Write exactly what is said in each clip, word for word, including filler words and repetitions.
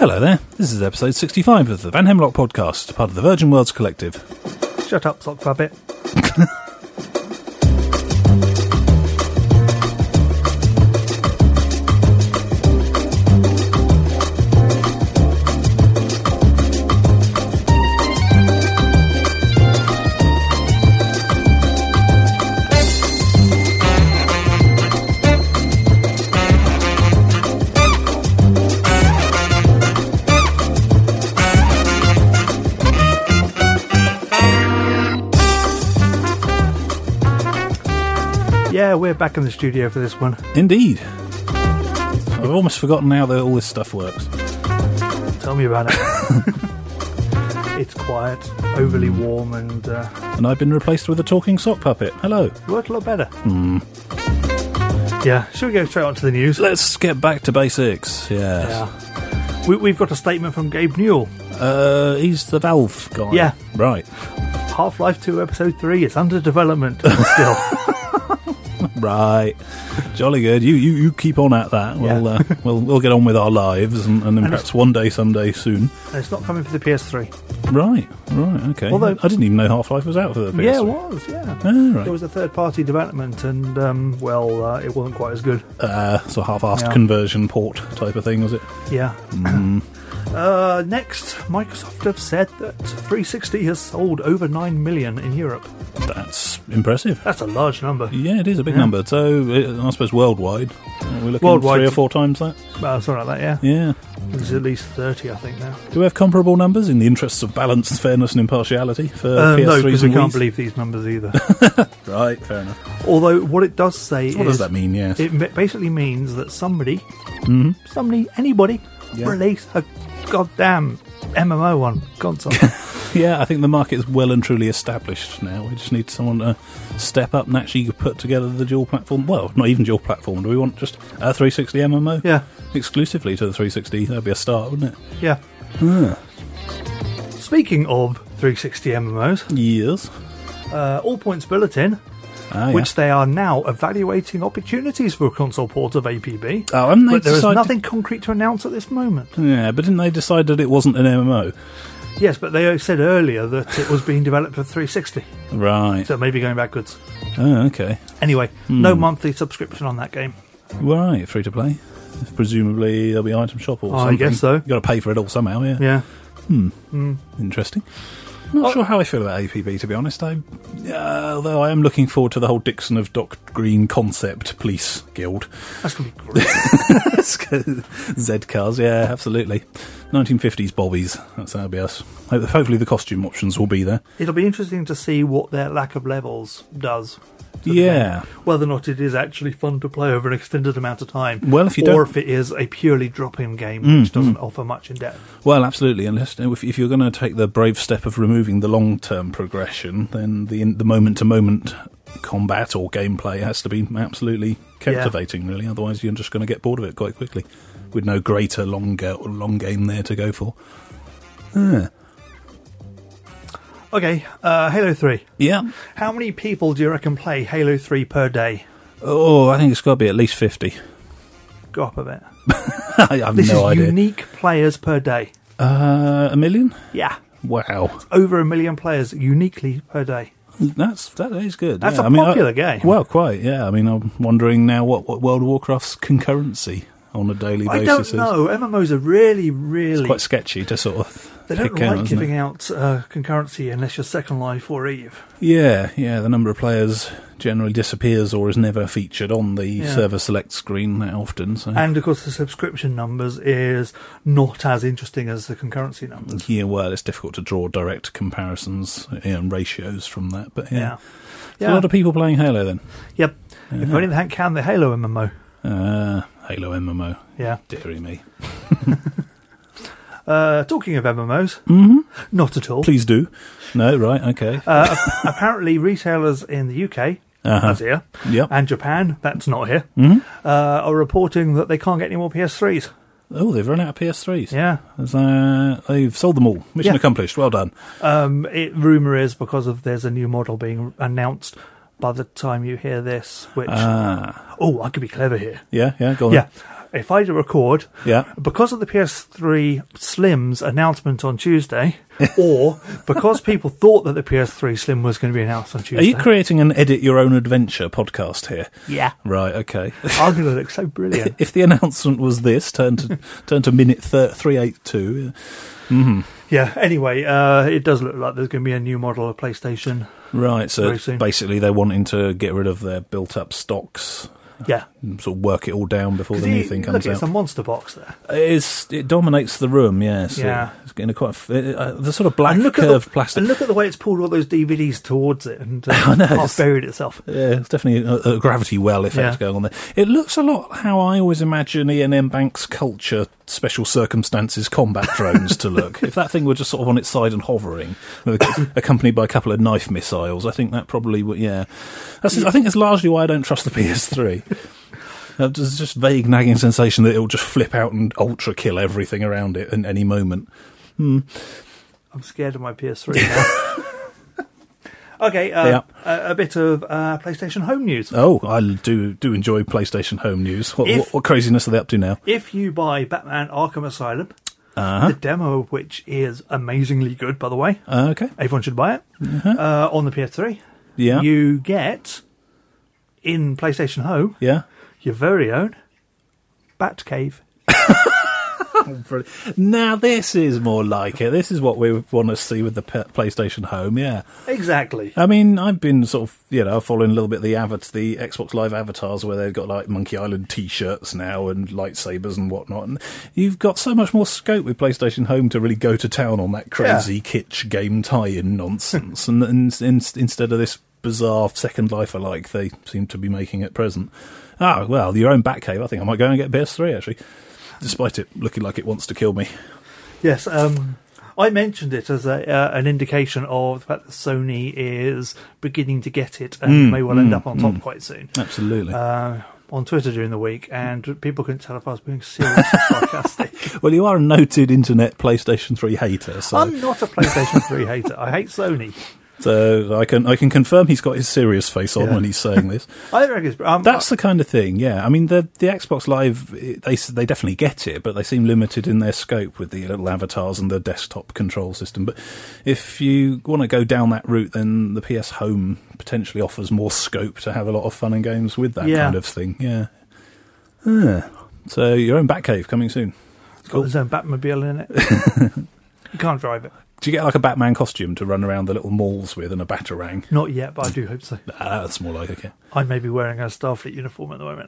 Hello there, this is episode sixty-five of the Van Hemlock podcast, part of the Virgin Worlds Collective. Shut up, sock puppet. Yeah, we're back in the studio for this one. Indeed. I've almost forgotten how the, all this stuff works. Tell me about it. It's quiet, overly warm, and... Uh, and I've been replaced with a talking sock puppet. Hello. Worked a lot better. Hmm. Yeah, shall we go straight on to the news? Let's get back to basics, yes. Yeah. We, we've got a statement from Gabe Newell. Uh, he's the Valve guy. Yeah. Right. Half-Life two Episode three is under development still. Right, jolly good. You, you you keep on at that. We'll Yeah. uh, we'll we'll get on with our lives, and, and then And perhaps one day, someday soon. And it's not coming for the P S three. Right, right, okay. Although- I didn't even know Half-Life was out for the P S three. Yeah, it was. Yeah, Oh, right. There was a third-party development, and um, well, uh, it wasn't quite as good. Uh, so half-assed Yeah. conversion port type of thing, was it? Yeah. Mm. Uh, next, Microsoft have said that three sixty has sold over nine million in Europe. That's impressive. That's a large number. Yeah, it is a big Yeah. number. So uh, I suppose worldwide, we're looking Worldwide. three or four times that. Well, something like that, yeah. Yeah. There's at least thirty, I think, now. Do we have comparable numbers in the interests of balance, fairness, and impartiality for Uh, P S no, threes because we and can't Wiis? believe these numbers either. Right, fair enough. Although, what it does say So what is... does that mean? Yes. It ma- basically means that somebody, hmm somebody, anybody, Yeah. release a goddamn M M O on console. Yeah, I think the market is well and truly established now. We just need someone to step up and actually put together the dual platform. Well, not even dual platform. Do we want just a three sixty M M O? Yeah, Exclusively to the three sixty. That'd be a start, wouldn't it? yeah. Ah. Speaking of three sixty M M Os, Yes. uh, All Points Bulletin, Ah, yeah. which they are now evaluating opportunities for a console port of A P B. Oh, haven't they But there is decided? nothing concrete to announce at this moment. Yeah, but didn't they decide that it wasn't an M M O? Yes, but they said earlier that it was being developed for three sixty, Right. so maybe going backwards. Oh, okay. Anyway, Hmm. no monthly subscription on that game. Right, free to play. Presumably there'll be item shop or I something. guess so. You've got to pay for it all somehow, yeah. Yeah. Hmm. Mm. Interesting. I'm not Oh. sure how I feel about A P B, to be honest. I, uh, although I am looking forward to the whole Dixon of Doc Green concept police guild. That's going to be great. Z cars, yeah, absolutely. nineteen fifties bobbies, that's that'll be us. Ho- Hopefully the costume options will be there. It'll be interesting to see what their lack of levels does. to the Yeah. game. Whether or not it is actually fun to play over an extended amount of time. Well, if you or don't- if it is a purely drop-in game Mm, which doesn't offer much in depth. Well, absolutely. Unless if, if you're going to take the brave step of removing the long-term progression, then the the moment-to-moment combat or gameplay has to be absolutely captivating. Really, otherwise you're just going to get bored of it quite quickly, with no greater long ga- long game there to go for. Ah. Okay, uh, Halo three. Yeah. How many people do you reckon play Halo three per day? Oh, I think it's got to be at least fifty. Go up a bit. I have This no is idea. unique players per day. Uh, a million? Yeah. Wow, Over a million players uniquely per day. that's that is good. That's yeah. a I mean, I- popular game. Well, quite. Yeah. I mean, I'm wondering now what, what World of Warcraft's concurrency on a daily I basis don't is. know. M M Os are really, really... It's quite sketchy to sort of. They don't pick out, like isn't giving it? out uh, concurrency unless you're Second Life or Eve. Yeah, yeah. The number of players generally disappears or is never featured on the Yeah. server select screen that often. So. And, of course, the subscription numbers is not as interesting as the concurrency numbers. yeah, well, it's difficult to draw direct comparisons and ratios from that. But yeah, Yeah. There's a lot of people playing Halo then. Yep. If Yeah. only they hadn't counted the Halo M M O. Uh, Halo M M O. Yeah. Deary me. Uh, talking of M M Os, Mm-hmm. not at all. Please do. No, right, okay. Uh, apparently, retailers in the U K, Uh-huh. that's here, Yep. and Japan, that's not here, hmm uh, are reporting that they can't get any more P S threes. Oh, they've run out of P S threes. Yeah. There's, uh, they've sold them all. Mission Yeah. accomplished. Well done. Um, it rumour is because of there's a new model being announced by the time you hear this, which... Ah. oh, I could be clever here. Yeah, yeah, go on. Yeah. if I do record, Yeah. because of the P S three Slim's announcement on Tuesday, or because people thought that the P S three Slim was going to be announced on Tuesday. Are you creating an edit your own adventure podcast here? Yeah. Right. Okay. I'm going to look so brilliant. If the announcement was this, turn to turn to minute three eighty-two. Mm-hmm. Yeah, anyway, uh, it does look like there's going to be a new model of PlayStation. Right, so very soon. Basically they're wanting to get rid of their built-up stocks. Yeah. And sort of work it all down before the you, new thing look, comes it's out. a monster box there. It, is, it dominates the room, yes. Yeah. It's getting a quite a, uh, the sort of black And look curved at the, plastic. And look at the way it's pulled all those D V Ds towards it and uh, I know, half it's- buried itself. Yeah, it's definitely a, a gravity well effect Yeah. going on there. It looks a lot how I always imagine Ian M. Banks' Culture Special Circumstances combat drones to look. If that thing were just sort of on its side and hovering, accompanied by a couple of knife missiles, I think that probably would, yeah. That's, I think it's largely why I don't trust the P S three. Uh, There's just vague nagging sensation that it will just flip out and ultra kill everything around it at any moment. Hmm. I'm scared of my P S three now. Okay, uh, Yeah. a, a bit of uh, PlayStation Home news. Oh, I do do enjoy PlayStation Home news. What, If- what, what craziness are they up to now? If you buy Batman Arkham Asylum, Uh-huh. the demo of which is amazingly good, by the way, Uh, okay. everyone should buy it, uh, on the P S three, Yeah. you get, in PlayStation Home, Yeah. your very own Batcave. Now this is more like it. This is what we want to see with the P- PlayStation Home. Yeah, Exactly. I mean, I've been sort of, you know, following a little bit the avat- the Xbox Live avatars where they've got like Monkey Island T-shirts now and lightsabers and whatnot. And you've got so much more scope with PlayStation Home to really go to town on that crazy kitsch game tie-in nonsense. and, and, and instead of this bizarre Second Life alike they seem to be making at present. Ah, well, your own Batcave. I think I might go and get P S three actually. Despite it looking like it wants to kill me. Yes, um, I mentioned it as a, uh, an indication of the fact that Sony is beginning to get it and Mm, may well end mm, up on top mm. quite soon. Absolutely. Uh, on Twitter during the week, and people couldn't tell if I was being serious or sarcastic. Well, you are a noted internet PlayStation three hater, so I'm not a PlayStation three hater. I hate Sony. so I can I can confirm he's got his serious face on Yeah. when he's saying this. I reckon it's, um, That's the kind of thing, yeah. I mean, the the Xbox Live, it- they s- they definitely get it, but they seem limited in their scope with the little avatars and the desktop control system. But if you want to go down that route, then the P S Home potentially offers more scope to have a lot of fun and games with that Yeah. kind of thing, yeah. Ah. So your own Batcave coming soon. it's got its own Batmobile in it. You can't drive it. Do you get like a Batman costume to run around the little malls with and a Batarang? Not yet, but I do hope so. Ah, that's more like it. I may be wearing a Starfleet uniform at the moment.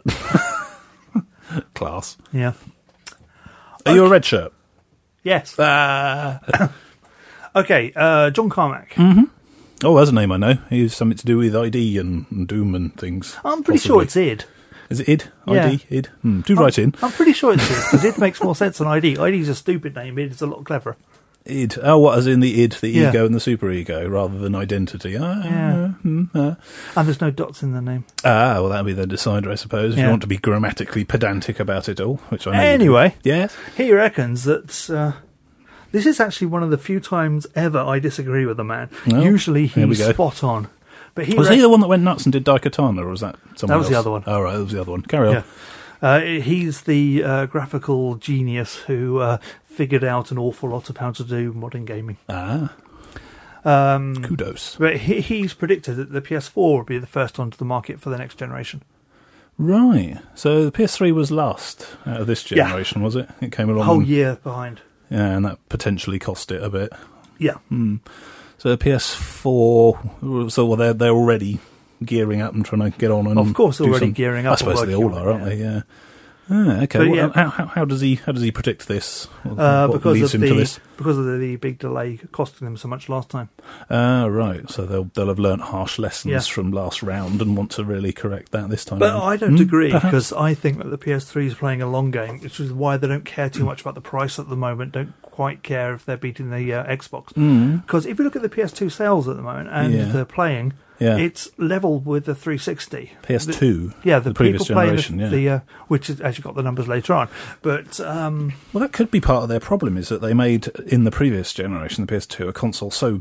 Class. Yeah. Are you a red shirt? Yes. Ah. Okay, uh, John Carmack. Oh, that's a name I know. He's something to do with I D and, and Doom and things. I'm pretty possibly. sure it's id. Is it id? Yeah. I D? Id? Hmm. Do write in. I'm pretty sure it's id, because id makes more sense than I D. I D is a stupid name, id is a lot cleverer. Id. Oh, what, as in the id, the Yeah. ego and the superego, rather than identity. Ah, Yeah. hmm, ah. And there's no dots in the name. Ah, well, that'll be the decider, I suppose, if Yeah. you want to be grammatically pedantic about it all, which I know you do. Anyway, Yes? he reckons that uh, this is actually one of the few times ever I disagree with the man. Well, Usually here we he's go. spot on. But he Was rec- he the one that went nuts and did Daikatana, or was that someone That was else? the other one. Oh, right, that was the other one. Carry on. Yeah. Uh, he's the uh, graphical genius who uh, figured out an awful lot of how to do modern gaming. Ah, Um, kudos. but he, he's predicted that the P S four will be the first onto the market for the next generation. Right. So the P S three was last out of this Yeah. generation, was it? It came A along. whole and, year behind. Yeah, and that potentially cost it a bit. Yeah. Hmm. So the P S four, so well, they're, they're already gearing up and trying to get on and Of course, do already some- gearing I up. suppose and they all working are, on aren't it, they? Yeah. Ah, okay. But Well, yeah. how, how, how does he how does he predict this? What, Uh, what because leads of him to the this? because of the, the big delay costing them so much last time. Ah, right. So they'll they'll have learnt harsh lessons Yeah. from last round and want to really correct that this time. But round. I don't Hmm, agree, perhaps. because I think that the P S three is playing a long game, which is why they don't care too much about the price at the moment. Don't quite care if they're beating the uh, Xbox. Hmm. Because if you look at the P S two sales at the moment and Yeah. they're playing, Yeah. it's level with the three sixty. P S two. The, yeah, the, the previous people playing generation. the, yeah. the uh, which is actually got the numbers later on. But um, Well, that could be part of their problem, is that they made, in the previous generation, the P S two, a console so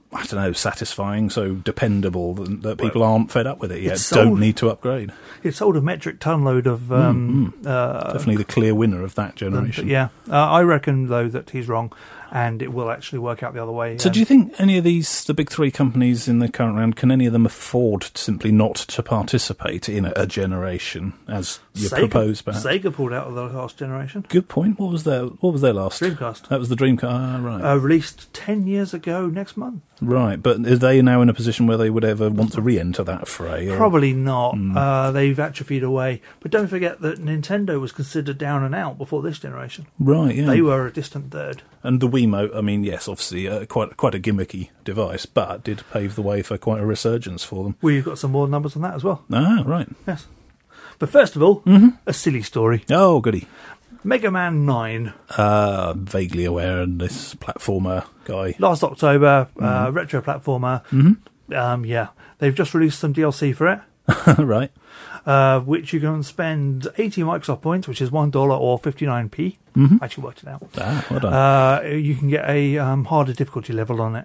I don't know, satisfying, so dependable that, that people Well, aren't fed up with it yet, sold- don't need to upgrade. It sold a metric ton load of. Um, uh, Definitely the clear winner of that but generation. yeah, uh, I reckon though that he's wrong, and it will actually work out the other way. So um, do you think any of these, the big three companies in the current round, can any of them afford simply not to participate in a, a generation, as you Sega, propose, perhaps? Sega pulled out of the last generation. Good point. What was their, what was their last? Dreamcast. That was the Dreamcast. Ah, right. Uh, released ten years ago next month. Right, but are they now in a position where they would ever want to re-enter that fray? Or? Probably not. Hmm. Uh, they've atrophied away. But don't forget that Nintendo was considered down and out before this generation. Right, yeah. They were a distant third. And the Wiimote, I mean, yes, obviously uh, quite quite a gimmicky device, but did pave the way for quite a resurgence for them. We've got some more numbers on that as well. Ah, right. Yes. But first of all, Mm-hmm. a silly story. Oh, goody. Mega Man nine. Uh, vaguely aware of this platformer guy. Last October, Mm-hmm. uh, retro platformer. Um, yeah. They've just released some D L C for it. Right. Uh, which you can spend eighty Microsoft points, which is one dollar or fifty-nine p. Mm-hmm. I actually worked it out. Ah, well done. Uh, you can get a um, harder difficulty level on it.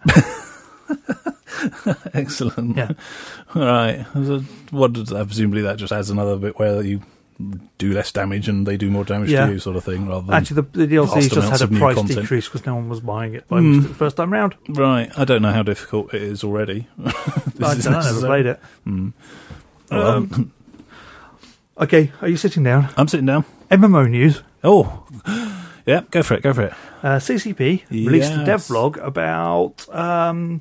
Excellent. Yeah. All right. So what does that, presumably that just adds another bit where you do less damage and they do more damage Yeah. to you, sort of thing, rather than... Actually, the, the D L C vast just amounts had of a new price content. decrease because no one was buying it by Mm. mistake the first time round. Right. I don't know how difficult it is already. I This is don't know, I never necessary. played it. Mm. Well, Um, Okay, are you sitting down? I'm sitting down. M M O news. Oh, yeah, go for it, go for it. Uh, C C P released a dev Yes. blog about um,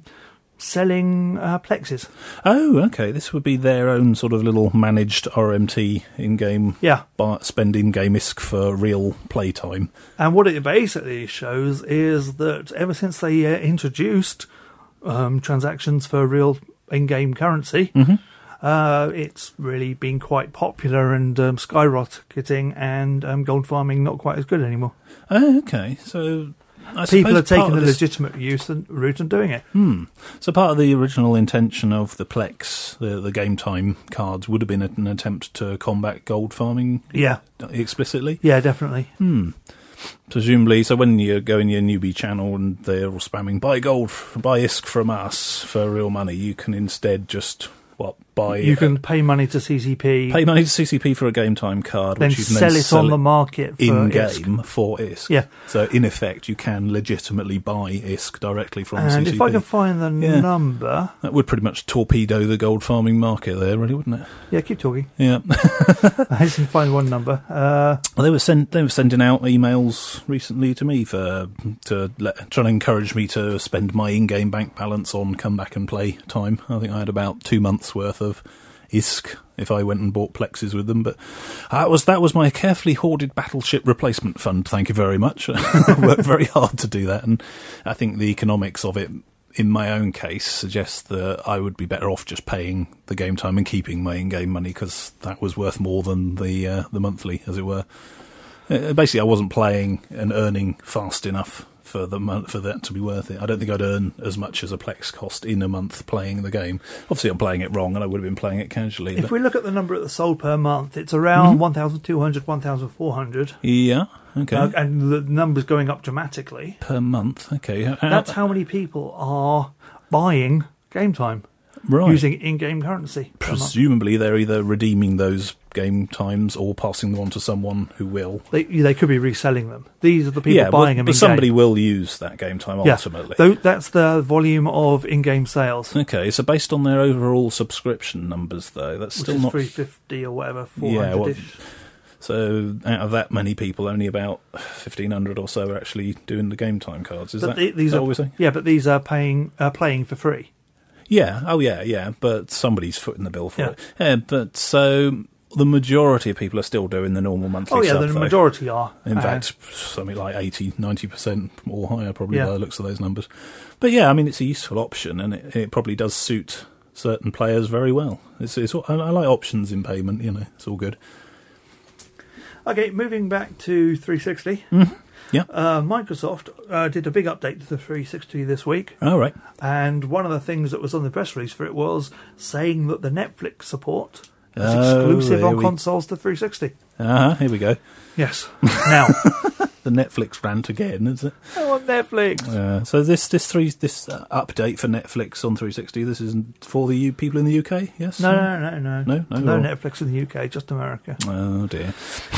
selling uh, Plexes. Oh, okay, this would be their own sort of little managed R M T in-game, Yeah, buy, spend in-game-isk for real playtime. and what it basically shows is that ever since they uh, introduced um, transactions for real in-game currency, Mhm. uh, it's really been quite popular and um, skyrocketing, and um, gold farming not quite as good anymore. Oh, okay, so... I People are suppose part taking of the this- legitimate use and route and doing it. Hmm. So part of the original intention of the Plex, the, the game time cards, would have been an attempt to combat gold farming Yeah, explicitly. yeah, definitely. Hmm. Presumably, so when you go in your newbie channel and they're all spamming buy gold, buy I S K from us for real money, you can instead just what buy You can pay money to C C P, pay money to C C P for a game time card, then which you can sell then it on the market for in I S K. game for I S K. Yeah, So in effect, you can legitimately buy I S K directly from and C C P. if I can find the Yeah. number, That would pretty much torpedo the gold farming market there, really, wouldn't it? yeah, keep talking. Yeah. I just can find one number. Uh, Well, they were send, they were sending out emails recently to me for to let, trying to encourage me to spend my in-game bank balance on come back and play time. I think I had about two months worth of I S K if I went and bought Plexes with them, but that was that was my carefully hoarded battleship replacement fund. Thank you very much. I worked very hard to do that, and I think the economics of it, in my own case, suggests that I would be better off just paying the game time and keeping my in-game money, because that was worth more than the uh, the monthly, as it were. Uh, basically, I wasn't playing and earning fast enough for the month for that to be worth it. I don't think I'd earn as much as a Plex cost in a month playing the game. Obviously, I'm playing it wrong, and I would have been playing it casually. if but- we look at the number that's sold per month, it's around Mhm. one thousand two hundred, one thousand four hundred, yeah, okay, uh, and the number's going up dramatically. per month. Okay, How- That's how many people are buying game time right. using in-game currency per month. Presumably, they're either redeeming those game times or passing them on to someone who will. They, they could be reselling them. These are the people yeah, buying well, them but in-game. somebody will use that game time Yeah. ultimately. Tho- that's the volume of in-game sales. Okay, so based on their overall subscription numbers, though, that's Which still is not. three fifty or whatever, Yeah, well, four hundred-ish. So out of that many people, only about fifteen hundred or so are actually doing the game time cards. Is But that, the- these is that are what we're saying? yeah, but these are paying uh, playing for free. Yeah. Oh, yeah, yeah. But somebody's footing the bill for Yeah. it. Yeah. But so the majority of people are still doing the normal monthly. Oh yeah, sub, the though. majority are. In Uh, fact, something like eighty, ninety percent or higher, probably Yeah. by the looks of those numbers. But yeah, I mean, it's a useful option, and it, it probably does suit certain players very well. It's, it's I, I like options in payment. You know, it's all good. okay, moving back to three sixty. Mm-hmm. Yeah. Uh, Microsoft uh, did a big update to the three sixty this week, All right. and one of the things that was on the press release for it was saying that the Netflix support is Oh, exclusive here on we- consoles to three sixty. Uh huh. Here we go. Yes. Now, the Netflix rant again, is it? I want Netflix. Uh, so this this three this uh, update for Netflix on three sixty. This isn't for the U- people in the U K. Yes. No, no, no, no, no, no. No or... Netflix in the U K, just America. Oh dear.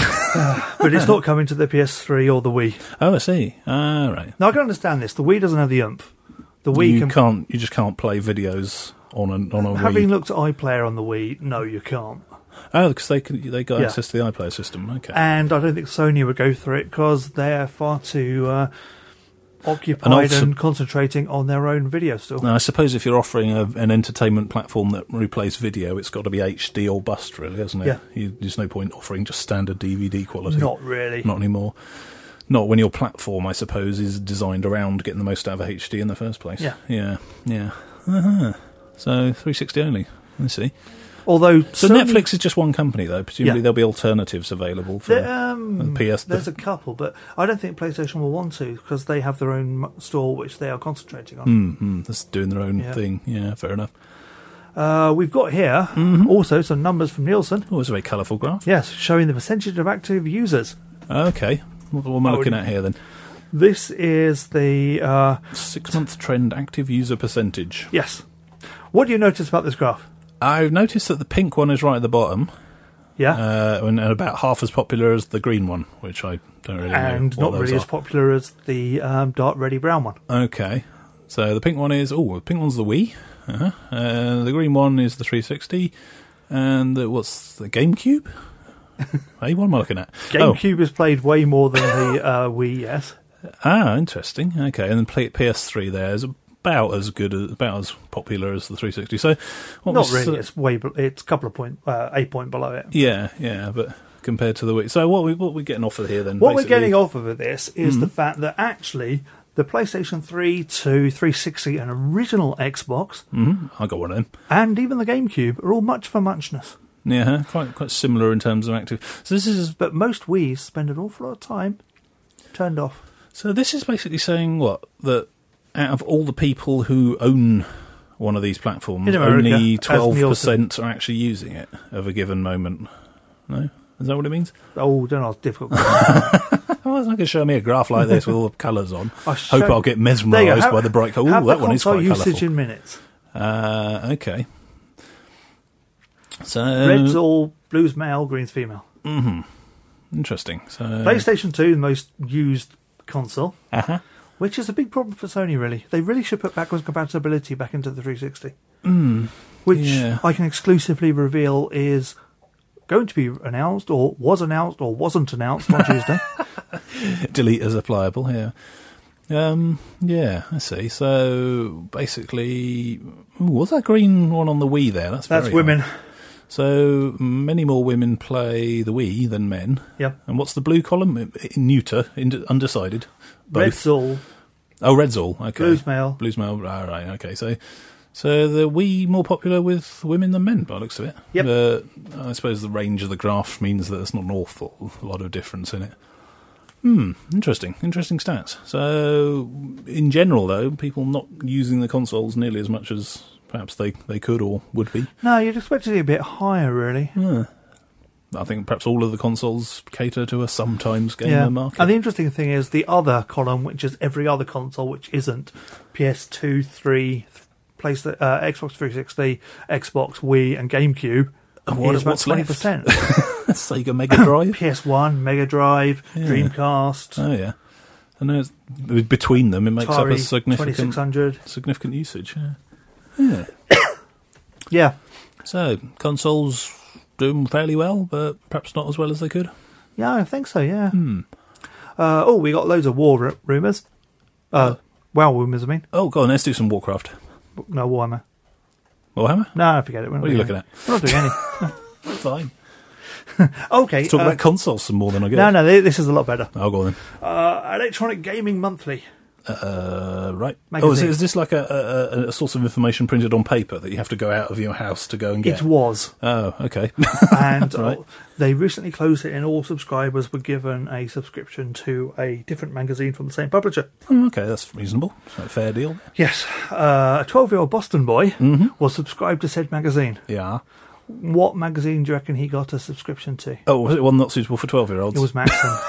But it's not coming to the P S three or the Wii. Oh, I see. Ah, right. Now I can understand this. The Wii doesn't have the oomph. The Wii you can... can't. You just can't play videos on a on a Having Wii. looked at iPlayer on the Wii, no, you can't. Oh, because they can, they got Yeah. access to the iPlayer system. Okay. And I don't think Sony would go through it because they're far too uh, occupied And and, also- concentrating on their own video still. Now, I suppose if you're offering a, an entertainment platform that replays video, it's got to be H D or bust, really, hasn't it? Yeah. You, there's no point offering just standard D V D quality. Not really. Not anymore. Not when your platform, I suppose, is designed around getting the most out of H D in the first place. Yeah. Yeah. Yeah. Uh-huh. So three sixty only. I see. Although So Sony, Netflix is just one company, though. Presumably Yeah. there'll be alternatives available for there, um, P S. there's a couple, but I don't think PlayStation will want to because they have their own m- store which they are concentrating on. Mm-hmm. That's doing their own Yeah. thing. Yeah, fair enough. Uh, we've got here Mm-hmm. also some numbers from Nielsen. Oh, it's a very colourful graph. Yes, showing the percentage of active users. Okay. What, what am I Oh, looking at here, then? This is the uh, Six-month trend active user percentage. yes. What do you notice about this graph? I've noticed that the pink one is right at the bottom, Yeah, uh, and about half as popular as the green one, which I don't really know. and what not those really are. as popular as the um, dark reddy brown one. Okay, so the pink one is oh, the pink one's the Wii. Uh-huh. Uh, the green one is the three sixty, and the, what's the GameCube? Hey, what am I looking at? GameCube is played way more than the uh, Wii. Yes, Oh, ah, interesting. Okay, and then play- P S three there is about as good, as, about as popular as the three sixty. So, what not was, really. uh, It's way. be- It's a couple of point, uh, eight point below it. yeah, yeah, but compared to the Wii. So, what we what we getting off of here then? What basically? we're getting off of this is Mm. the fact that actually the PlayStation three, two, three sixty, and original Xbox, Mhm, I got one of them. and even the GameCube are all much for muchness. Yeah, huh? quite quite similar in terms of active. So this is But most Wii's spend an awful lot of time turned off. so this is basically saying what that out of all the people who own one of these platforms, In America, only as twelve Nielsen. percent are actually using it of a given moment. No, is that what it means? Oh, don't ask difficult. Oh, it's not going to show me a graph like this with all the colours on. I'll Hope show- I'll get There you go. mesmerised Have- by the bright colour. have Ooh, the that one is console quite usage colourful. in minutes. Uh, okay. So Red's all, blue's male, green's female. hmm Interesting. So PlayStation two, the most used console, uh-huh. which is a big problem for Sony, really. They really should put backwards compatibility back into the three sixty. Mm, Which yeah. I can exclusively reveal is going to be announced, or was announced, or wasn't announced on Tuesday. delete as applicable. Yeah. Um. Yeah. I see. So basically, ooh, what's that green one on the Wii there? That's That's very women. odd. So many more women play the Wii than men. Yep. And what's the blue column? I- I- Neuter, ind- undecided. Both. Red's all, Oh, red's all. Okay. blue's male. Blues male. Right, right. Okay. So, so the Wii more popular with women than men, by the looks of it. Yep. But I suppose the range of the graph means that there's not an awful lot of difference in it. Hmm. Interesting. Interesting stats. So, in general, though, people not using the consoles nearly as much as perhaps they, they could or would be. No, you'd expect it to be a bit higher, really. Yeah. I think perhaps all of the consoles cater to a sometimes gamer Yeah. market. And the interesting thing is the other column, which is every other console which isn't P S two, three, PlayStation, uh, Xbox three sixty, Xbox, Wii, and GameCube. What- is about what's twenty left? percent. Sega Mega Drive. P S one, Mega Drive, Yeah. Dreamcast, Oh yeah, and there's, between them it makes up a Atari significant twenty-six hundred. significant usage. Yeah. yeah. Yeah. So consoles doing fairly well, but perhaps not as well as they could. Yeah, I think so, yeah. Hmm. Uh, oh, we got loads of war r- rumours. Uh, WoW rumours, I mean. Oh, go on, let's do some Warcraft. No, Warhammer. Warhammer? No, forget it. We're not What are you doing looking any. We're not doing any. Fine. Okay. Let's talk uh, about consoles some more than I get. no, no, th- this is a lot better. I'll go on then. Uh, Electronic Gaming Monthly. Uh, right. Magazine. Oh, is, is this like a, a, a source of information printed on paper that you have to go out of your house to go and get? It was. Oh, okay. And Right. uh, they recently closed it, and all subscribers were given a subscription to a different magazine from the same publisher. Oh, okay, that's reasonable. It's a fair deal. Yes, uh, a twelve-year-old Boston boy Mm-hmm. was subscribed to said magazine. Yeah. What magazine do you reckon he got a subscription to? Oh, was it one not suitable for twelve-year-olds? It was Maxim.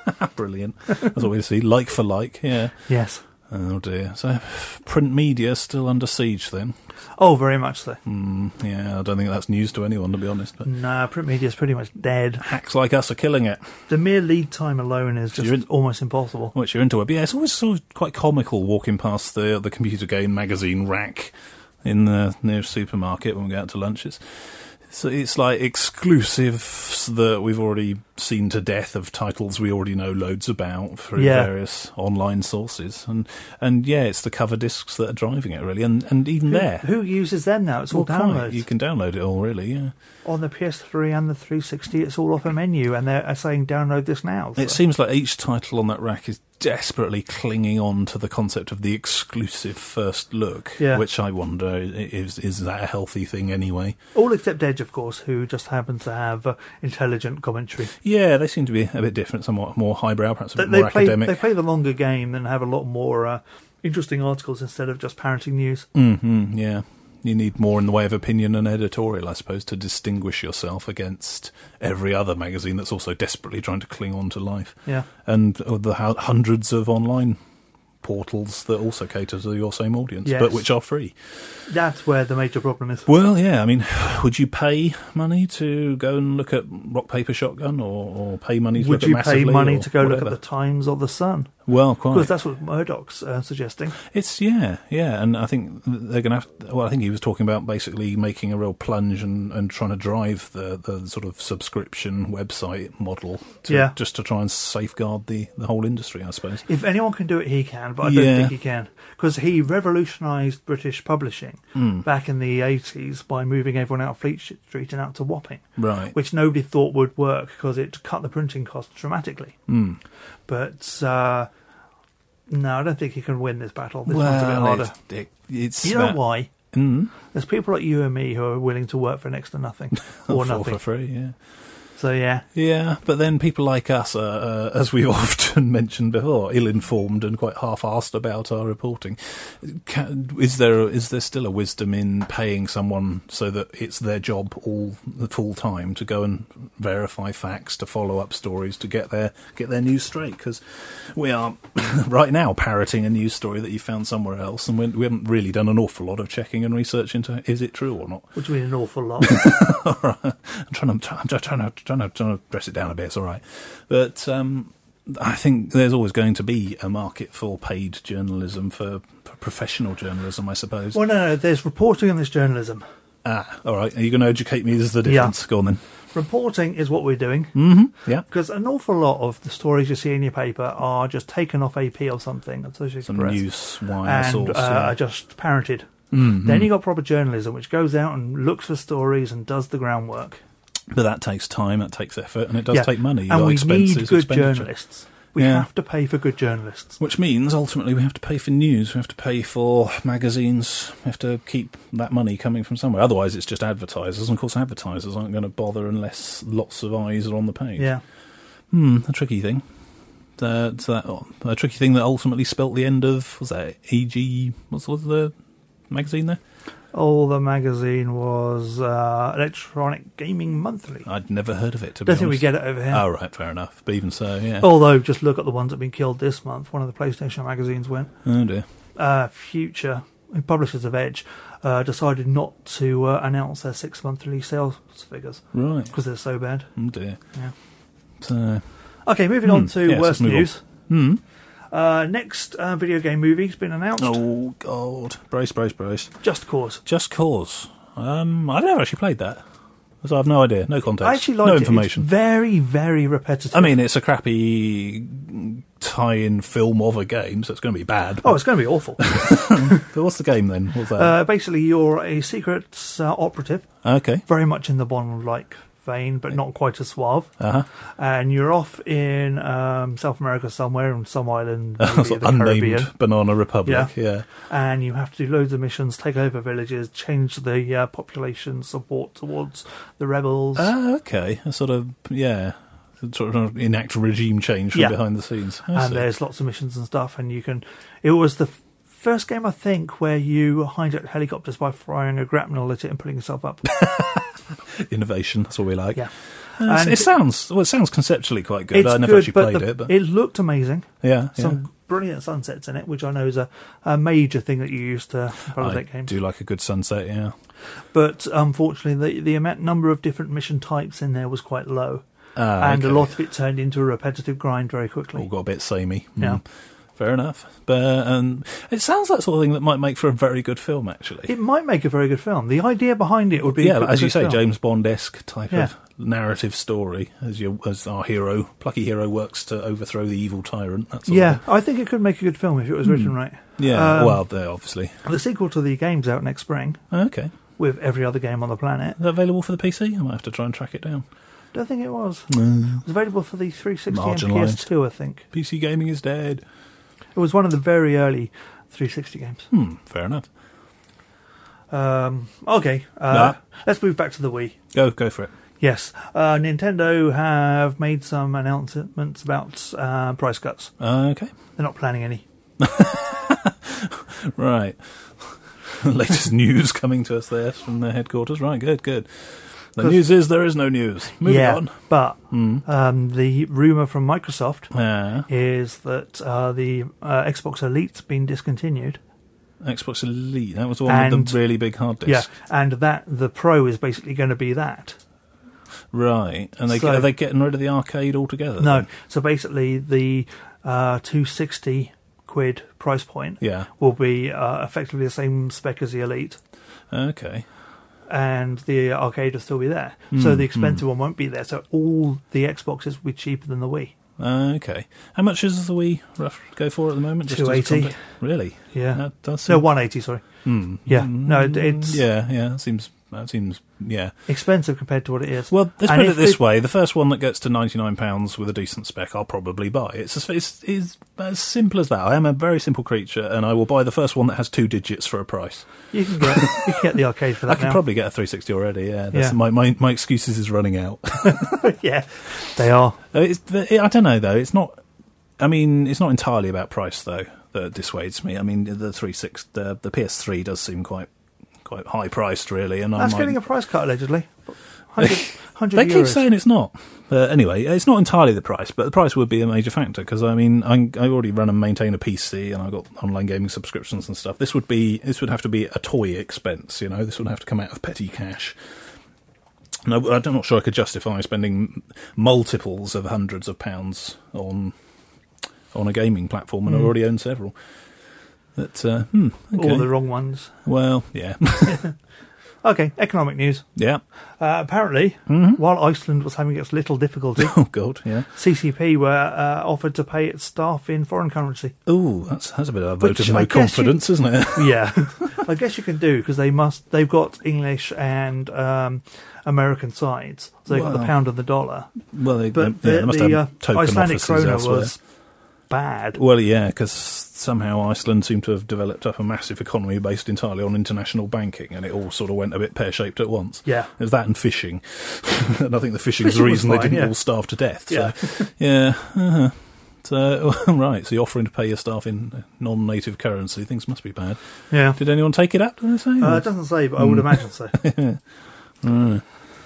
Brilliant. That's what we see. Like for like, yeah. Yes. Oh dear. So, print media still under siege then? Oh, very much so. Mm, yeah, I don't think that's news to anyone, to be honest. But no, print media is pretty much dead. hacks like us are killing it. The mere lead time alone is just You're in- almost impossible. Which you're into it. But yeah, it's always sort of quite comical walking past the the computer game magazine rack in the nearest supermarket when we go out to lunch. It's So it's like exclusives that we've already seen to death of titles we already know loads about through Yeah. various online sources, and and yeah, it's the cover discs that are driving it really, and and even Who, there, who uses them now? It's all well, quite, downloads. you can download it all really. Yeah, On the P S three and the three sixty, it's all off a menu, and they're saying download this now. So. it seems like each title on that rack is desperately clinging on to the concept of the exclusive first look, Yeah. which I wonder is is that a healthy thing anyway? All except Edge, of course, who just happens to have uh, intelligent commentary. Yeah, they seem to be a bit different, somewhat more highbrow, perhaps a They, bit they more play academic. they play the longer game and have a lot more uh, interesting articles instead of just parenting news. Mm-hmm, yeah. You need more in the way of opinion and editorial, I suppose, to distinguish yourself against every other magazine that's also desperately trying to cling on to life. Yeah. And the hu- hundreds of online portals that also cater to your same audience, Yes. but which are free. That's where the major problem is. Well, yeah, I mean, would you pay money to go and look at Rock, Paper, Shotgun, or, or pay money to Would look you at pay Massively, money or to go look whatever? at the Times or the Sun? Well, quite. Because that's what Murdoch's uh, suggesting. It's yeah, yeah, and I think they're going to have. To, well, I think he was talking about basically making a real plunge and, and trying to drive the, the sort of subscription website model, to, Yeah. just to try and safeguard the, the whole industry, I suppose. If anyone can do it, he can, but I don't Yeah. think he can. Because he revolutionised British publishing Mm. back in the eighties by moving everyone out of Fleet Street and out to Wapping, Right. which nobody thought would work because it cut the printing costs dramatically. Mm. But uh, no, I don't think he can win this battle. This one's a bit Well, harder. it's, it, it's You know about- why? Mm. There's people like you and me who are willing to work for next to nothing or For- nothing. for free, yeah. So yeah, Yeah, but then people like us are, uh, as we've often mentioned before, ill-informed and quite half-assed about our reporting. Can, is there is there still a wisdom in paying someone so that it's their job all the full time to go and verify facts, to follow up stories, to get their get their news straight? Because we are right now parroting a news story that you found somewhere else, and we, we haven't really done an awful lot of checking and research into is it true or not. which means an awful lot. All right. I'm trying to, I'm just trying to, trying to, trying to dress it down a bit. It's all right, but um, I think there's always going to be a market for paid journalism, for, for professional journalism, I suppose. Well, no, no, there's reporting and there's journalism. Ah, all right. Are you going to educate me? This is the difference. Go on then. Reporting is what we're doing. Mm-hmm. Yeah. Because an awful lot of the stories you see in your paper are just taken off A P or something, Associated Some Press, news wire and source. uh, yeah. are just parented. Mhm. Then you got proper journalism, which goes out and looks for stories and does the groundwork. But that takes time, that takes effort, and it does Yeah. take money. You've And got we expenses, need good expenditure. journalists. We Yeah. have to pay for good journalists. Which means, ultimately, we have to pay for news, we have to pay for magazines, we have to keep that money coming from somewhere. Otherwise, it's just advertisers, and of course advertisers aren't going to bother unless lots of eyes are on the page. Yeah. Hmm, a tricky thing. Uh, so that, oh, a tricky thing that ultimately spelt the end of, was that A G, what's was the magazine there? Oh, the magazine was uh, Electronic Gaming Monthly. I'd never heard of it, to be Don't think we honest. get it over here. Oh, right, fair enough. But even so, yeah. Although, just look at the ones that have been killed this month. One of the PlayStation magazines went. Oh, dear. Uh, Future, publishers of Edge, uh, decided not to uh, announce their six-monthly sales figures Right. because they're so bad. Oh, dear. Yeah. So, Okay, moving Hmm, on to yes, worst let's move on. news. hmm. Uh, next uh, video game movie's been announced. Oh, God. Brace, brace, brace. Just Cause. Just Cause. Um, I've never actually played that. So I have no idea, no context, I actually liked no it. information. It's very, very repetitive. I mean, it's a crappy tie-in film of a game, so it's going to be bad. oh, it's going to be awful. So what's the game then? What's that? uh, basically, you're a secret uh, operative, okay. very much in the Bond-like vein, but not quite as suave. Uh-huh. And you're off in um, South America somewhere, on some island, maybe Sort of the unnamed Caribbean. Banana Republic, Yeah. yeah. And you have to do loads of missions, take over villages, change the uh, population support towards the rebels. Ah, okay. A sort of, yeah, sort of enact regime change from Yeah. behind the scenes. I and see. there's lots of missions and stuff, and you can... It was the f- first game, I think, where you hijacked helicopters by firing a grapnel at it and pulling yourself up. Innovation, that's what we like. Yeah. Uh, And it sounds well. It sounds conceptually quite good. it's I never good, actually but played the- it, but it looked amazing. yeah, yeah. Some brilliant sunsets in it, which I know is a, a major thing that you use to follow I that game. do like a good sunset. Yeah. But unfortunately, the the amount number of different mission types in there was quite low, Ah, and okay. a lot of it turned into a repetitive grind very quickly. All got a bit samey. Mm. Yeah. Fair enough. But um, it sounds like the sort of thing that might make for a very good film, actually. It might make a very good film. The idea behind it would be yeah, a good, as you good say, film. James Bond-esque type Yeah. of narrative story as your as our hero, plucky hero, works to overthrow the evil tyrant. That sort Yeah, of thing. I think it could make a good film if it was written right. Yeah. Um, well, they obviously. The sequel to the game's out next spring Okay. with every other game on the planet. Is that available for the P C? I might have to try and track it down. Don't think it was. It was available for the three sixty and P Marginalised. S two, I think. P C gaming is dead. It was one of the very early three sixty games. Hmm. Fair enough. Um, okay, uh, Nah. let's move back to the Wii. Go go for it. Yes, uh, Nintendo have made some announcements about uh, price cuts. Uh, okay. They're not planning any. Right. Latest news coming to us there from their headquarters. Right. Good. Good. The 'Cause- news is there is no news. Moving yeah, on. but Hmm. um, the rumor from Microsoft Uh, is that uh, the uh, Xbox Elite's been discontinued. Xbox Elite. That was the one with And- the really big hard disk. Yeah, and that the Pro is basically going to be that. Right. And they So- are they getting rid of the arcade altogether? No, then? so basically the uh, two hundred sixty quid price point Yeah. will be uh, effectively the same spec as the Elite, Okay. and the arcade will still be there. so Mm, the expensive one won't be there. So all the Xboxes will be cheaper than the Wii. Okay. How much does the Wii rough go for at the moment? Just as a two eighty. context? Really? Yeah, That does no, seem- one eighty. Sorry, Hmm. Yeah. No, it- it's- yeah, yeah. That seems. That seems. Yeah. expensive compared to what it is. Well, let's And put it if this it- way: the first one that gets to ninety-nine pounds with a decent spec, I'll probably buy. It's as, it's, it's as simple as that. I am a very simple creature, and I will buy the first one that has two digits for a price. You can get you can get the arcade for I that could now. probably get a three sixty already. Yeah, that's, Yeah. My, my my excuses is running out. yeah, they are. Uh, It's, I don't know though. It's not. I mean, it's not entirely about price though that dissuades me. I mean, the three sixty, the, the P S three does seem quite quite high priced, really. And That's I'm getting like, a price cut allegedly. one hundred, one hundred they keep euros. saying it's not. But anyway, it's not entirely the price, but the price would be a major factor because I mean, I, I already run and maintain a P C, and I've got online gaming subscriptions and stuff. This would be this would have to be a toy expense, you know. This would have to come out of petty cash. No, I'm not sure I could justify spending multiples of hundreds of pounds on on a gaming platform, and I Mm. already own several. But uh, hmm, okay. All the wrong ones. Well, yeah, Okay, economic news. yeah. Uh, apparently, hmm while Iceland was having its little difficulty, Oh God, yeah. C C P were uh, offered to pay its staff in foreign currency. Oh, that's that's a bit of a vote Which of I no guess you- confidence, isn't it? Yeah, I guess you can do because they must. They've got English and um, American sides, so they've got the Wow. pound and the dollar. Well, they, But they, yeah, the, they must the uh, have token Icelandic offices krona elsewhere. was bad. Well, yeah, because somehow Iceland seemed to have developed up a massive economy based entirely on international banking, and it all sort of went a bit pear-shaped at once. Yeah, It was that and fishing, and I think the fishing's the Fishing was reason they fine, didn't yeah. all starve to death. Yeah. So, yeah. Uh-huh. So, right, so you're offering to pay your staff in non-native currency. Things must be bad. yeah. Did anyone take it up, did they say? Uh, it doesn't say, but I would Mm. imagine so. Mm.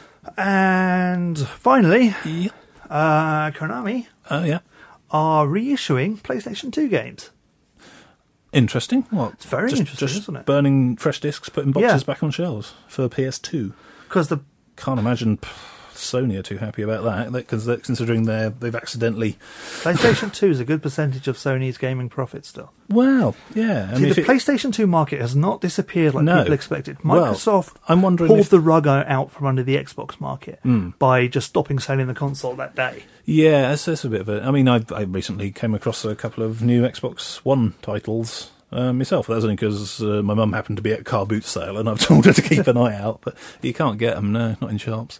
And finally, Yeah. uh, Konami Oh, yeah. are reissuing PlayStation two games. Interesting. What? It's very just, interesting, just isn't it? burning fresh discs, putting boxes Yeah. back on shelves for P S two. Because the Can't imagine pff, Sony are too happy about that, because they're considering they're, they've accidentally... PlayStation two is a good percentage of Sony's gaming profit still. Well, yeah. I See, mean, if the it- PlayStation two market has not disappeared like No. people expected. Well, Microsoft I'm wondering pulled if... the rug out from under the Xbox market Mm. by just stopping selling the console that day. Yeah, that's, that's a bit of a... I mean, I, I recently came across a couple of new Xbox One titles uh, myself. That was only because uh, my mum happened to be at a car boot sale, and I've told her to keep an eye out, but you can't get them, no, not in shops.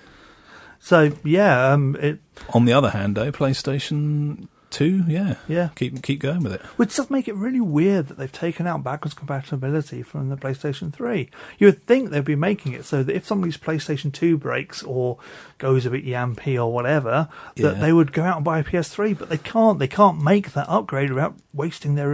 So yeah, um, it On the other hand, though, PlayStation two, yeah, yeah, keep keep going with it. which does make it really weird that they've taken out backwards compatibility from the PlayStation three. You would think they'd be making it so that if somebody's PlayStation two breaks or goes a bit yampy or whatever, that Yeah. they would go out and buy a P S three, but they can't. They can't make that upgrade without wasting their or-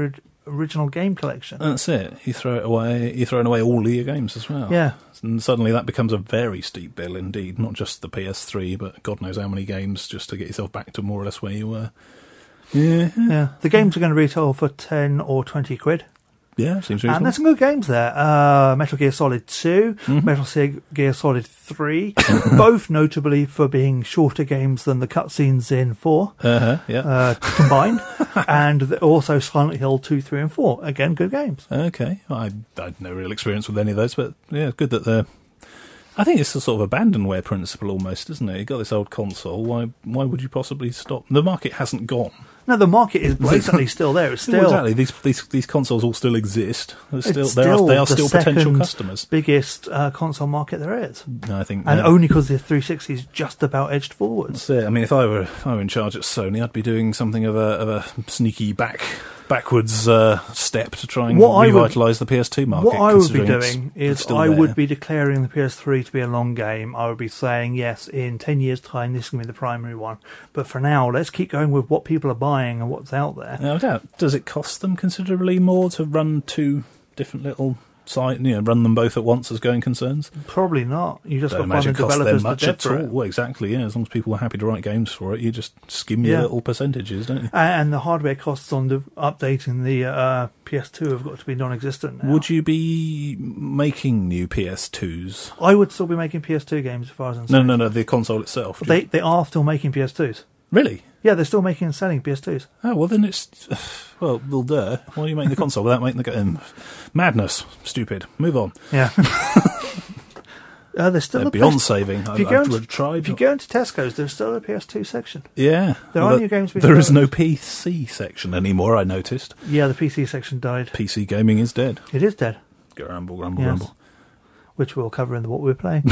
original game collection. That's it. You throw it away. You're throwing away all of your games as well. Yeah. And suddenly that becomes a very steep bill indeed. Not just the P S three, but God knows how many games just to get yourself back to more or less where you were. Yeah. Yeah. The games are going to retail for ten or twenty quid. Yeah, seems reasonable. And there's some good games there. Uh, Metal Gear Solid two, Mm-hmm. Metal Gear Solid three, both notably for being shorter games than the cutscenes in four Uh-huh, yeah. uh, combined. And also Silent Hill two, three and four. Again, good games. Okay. Well, I, I had no real experience with any of those, but yeah, it's good that they're... I think it's a sort of abandonware principle almost, isn't it? You've got this old console, why why would you possibly stop? The market hasn't gone. No, the market is blatantly still there. It's still... Well, exactly. These, these these consoles all still exist. They're still, It's they are, still they are the still potential second customers. biggest uh, console market there is. No, I think... And yeah. only because the three sixty is just about edged forwards. That's it. I mean, if I were if I were in charge at Sony, I'd be doing something of a of a sneaky back backwards uh, step to try and What I would- revitalise the P S two market. What I would be considering it's- doing it's is still I there. would be declaring the P S three to be a long game. I would be saying, yes, in ten years' time, this is going to be the primary one. But for now, let's keep going with what people are buying and what's out there. No doubt. Does it cost them considerably more to run two different little site, you know, run them both at once as going concerns? Probably not. You just got Don't to find the imagine it costs them developers much to at differ all. it. Well, exactly. Yeah, as long as people are happy to write games for it, you just skim your Yeah. little percentages, don't you? And the hardware costs on the updating the uh, P S two have got to be non-existent now. Would you be making new P S twos? I would still be making P S two games as far as I'm No, concerned. no, no. The console itself. Do They you- they are still making P S twos. really? Yeah, they're still making and selling P S twos. Oh, well, then it's... Well, well, duh. Why do you make the console without making the... game? Madness. Stupid. Move on. Yeah. uh, there's still They're a beyond P S- saving. I, If you, I go would into, have tried. if you go into Tesco's, there's still a P S two section. Yeah. There Well, are new games being There is no developed. P C section anymore, I noticed. Yeah, the P C section died. P C gaming is dead. It is dead, Grumble, grumble, Yes. grumble. which we'll cover in the What We're Playing.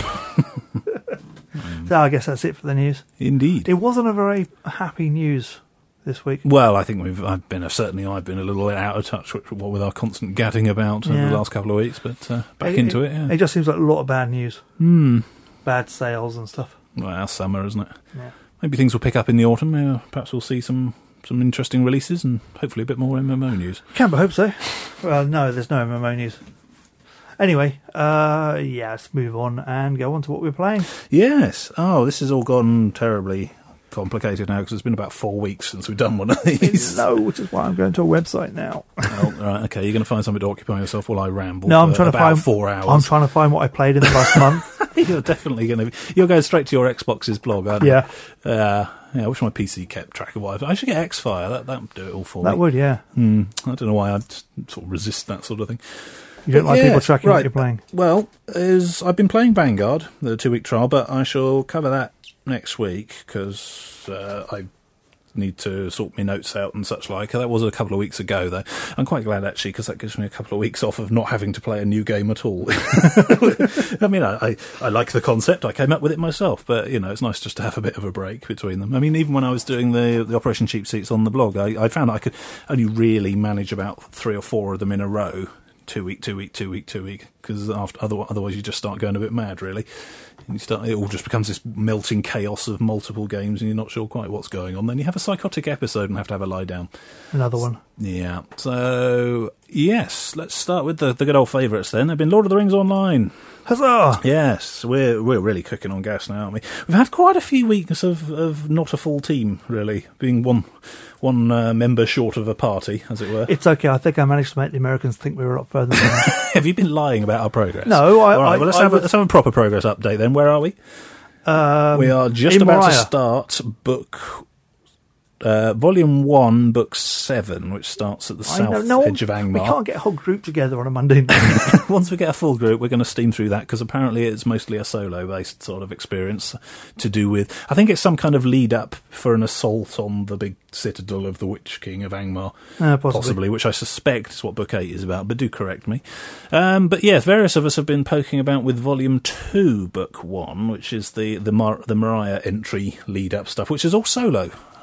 So I guess that's it for the news. Indeed. It wasn't a very happy news this week. Well, I think we've I've been certainly I've been a little out of touch with what with our constant gadding about over Yeah. the last couple of weeks, but uh, back into it. Yeah. It just seems like a lot of bad news. Hmm. Bad sales and stuff. Well, our summer, isn't it? Yeah. Maybe things will pick up in the autumn. Uh, perhaps we'll see some some interesting releases and hopefully a bit more M M O news. Can't but hope so. Well, no, there's no M M O news. Anyway, uh, yeah, let's move on and go on to what we're playing. Yes. Oh, this has all gone terribly complicated now because it's been about four weeks since we've done one of these. No, which is why I'm going to a website now. Oh, right, okay, you're going to find something to occupy yourself while I ramble. No, I'm for trying to about find four hours. I'm trying to find what I played in the last month. You're definitely going to. Be, you're going straight to your Xbox's blog, aren't you? Yeah, Uh, yeah. I wish my P C kept track of what I've. I should get Xfire. That that would do it all for that me. would, yeah. Hmm. I don't know why I'd sort of resist that sort of thing. You don't But like yeah, people tracking right. what you're playing. Well, is I've been playing Vanguard, the two-week trial, but I shall cover that next week because uh, I need to sort my notes out and such like. That was a couple of weeks ago, though. I'm quite glad, actually, because that gives me a couple of weeks off of not having to play a new game at all. I mean, I, I, I like the concept. I came up with it myself, but, you know, it's nice just to have a bit of a break between them. I mean, even when I was doing the, the Operation Cheap Seats on the blog, I, I found I could only really manage about three or four of them in a row. Two week, two week, two week, two week. Because after otherwise, otherwise, you just start going a bit mad, really. And you start, it all just becomes this melting chaos of multiple games, and you're not sure quite what's going on. Then you have a psychotic episode and have to have a lie down. Another one. Yeah. So yes, let's start with the, the good old favourites. Then they've been Lord of the Rings Online. Huzzah! Yes, we're we're really cooking on gas now, aren't we? We've had quite a few weeks of, of not a full team, really, being one one uh, member short of a party, as it were. It's okay. I think I managed to make the Americans think we were a lot further than that. Have you been lying about our progress? No, I- All right, I- well, let's I have a, was- let's have a proper progress update then. Where are we? Um, We are just in about to Moriah. start book. Uh, volume one, book seven, which starts at the I south know, no, edge of We Angmar. can't get a whole group together on a Monday night. Once we get a full group, we're going to steam through that because apparently it's mostly a solo-based sort of experience to do with. I think it's some kind of lead-up for an assault on the big citadel of the Witch King of Angmar, Uh, possibly. possibly, which I suspect is what book eight is about. But do correct me. Um, but yeah, various of us have been poking about with volume two, book one, which is the the Mar- the Mariah entry lead-up stuff, which is all solo.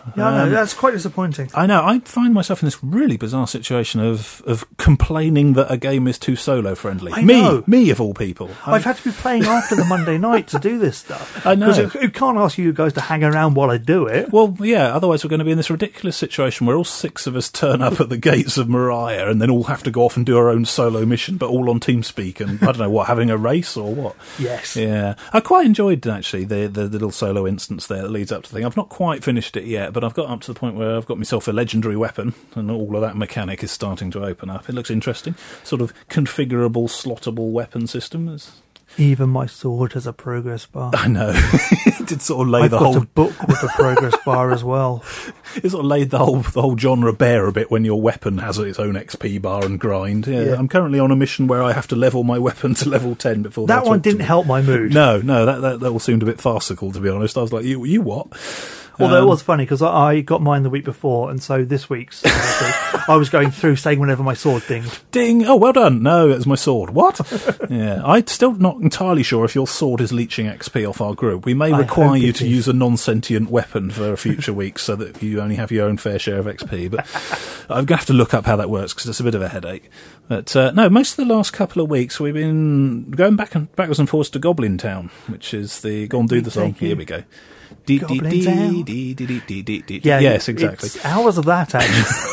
Yeah, Um, no, that's quite disappointing. I know. I find myself in this really bizarre situation of of complaining that a game is too solo friendly. I me, know. me of all people. I've had to be playing after the Monday night to do this stuff. I know. Because you can't ask you guys to hang around while I do it. Well, yeah. Otherwise, we're going to be in this ridiculous situation where all six of us turn up at the gates of Mariah, and then all have to go off and do our own solo mission, but all on TeamSpeak, and I don't know what, having a race or what. Yes. Yeah, I quite enjoyed actually the the little solo instance there that leads up to the thing. I've not quite finished it yet, but I've got up to the point where I've got myself a legendary weapon, and all of that mechanic is starting to open up. It looks interesting. Sort of configurable, slottable weapon system. It's, Even my sword has a progress bar. I know. It did sort of lay I've the got whole a book with a progress bar as well. it sort of laid the whole the whole genre bare a bit when your weapon has its own X P bar and grind. Yeah, Yeah. I'm currently on a mission where I have to level my weapon to level ten before That they'll one talk to didn't me. help my mood. No, no, that, that that all seemed a bit farcical, to be honest. I was like, you you what? Although Um, it was funny because I, I got mine the week before, and so this week's uh, I was going through saying whenever my sword dinged. Ding! Oh, well done. No, it's my sword. What? Yeah, I'm still not entirely sure if your sword is leeching X P off our group. We may I require hope you it to is. use a non-sentient weapon for future weeks so that you only have your own fair share of X P. But I'm going to have to look up how that works because it's a bit of a headache. But uh, no, most of the last couple of weeks we've been going back and backwards and forwards to Goblin Town, which is the go and do the song. Thank you. Here we go. Dee, dee, Goblin dee, Town. dee, dee, dee, dee, dee, dee. Yeah, Yes, exactly. It's hours of that actually.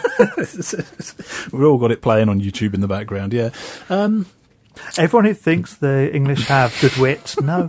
We've all got it playing on YouTube in the background. Yeah. Um, Everyone who thinks the English have good wit, no.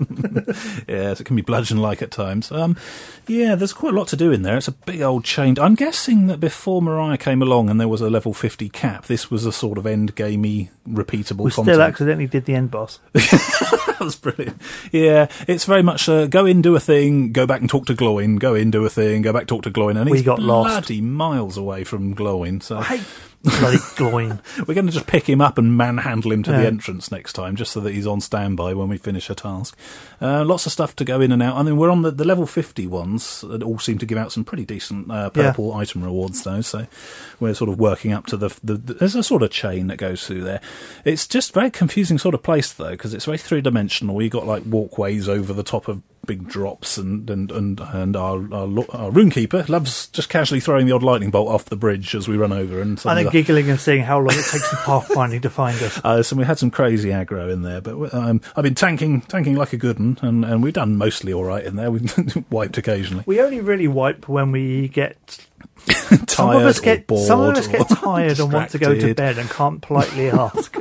Yes, it can be bludgeon-like at times. Um, yeah, there's quite a lot to do in there. It's a big old chain. I'm guessing that before Mariah came along and there was a level fifty cap, this was a sort of end-gamey, repeatable We content. still accidentally did the end boss. That was brilliant. Yeah, it's very much uh, go in, do a thing, go back and talk to Glowin, go in, do a thing, go back, talk to Glowin, and We he's got lost. bloody miles away from Glowin. So I hate bloody glowing. we're going to just pick him up and manhandle him to the Yeah. entrance next time, just so that he's on standby when we finish a task. Uh, lots of stuff to go in and out. I mean, we're on the, the level fifty ones that all seem to give out some pretty decent uh, purple item rewards, though. So we're sort of working up to the, the, the. There's a sort of chain that goes through there. It's just a very confusing sort of place, though, because it's very three dimensional. You've got like walkways over the top of big drops, and and and, and our, our lo- our runekeeper loves just casually throwing the odd lightning bolt off the bridge as we run over, and And suddenly then giggling and seeing how long it takes the pathfinding to find us. Uh, so we had some crazy aggro in there, but um, I've been tanking, tanking like a good one, and, and we've done mostly all right in there. We've wiped occasionally. We only really wipe when we get Tired some of us or get bored some of us or get tired and want to go to distracted. bed and can't politely ask.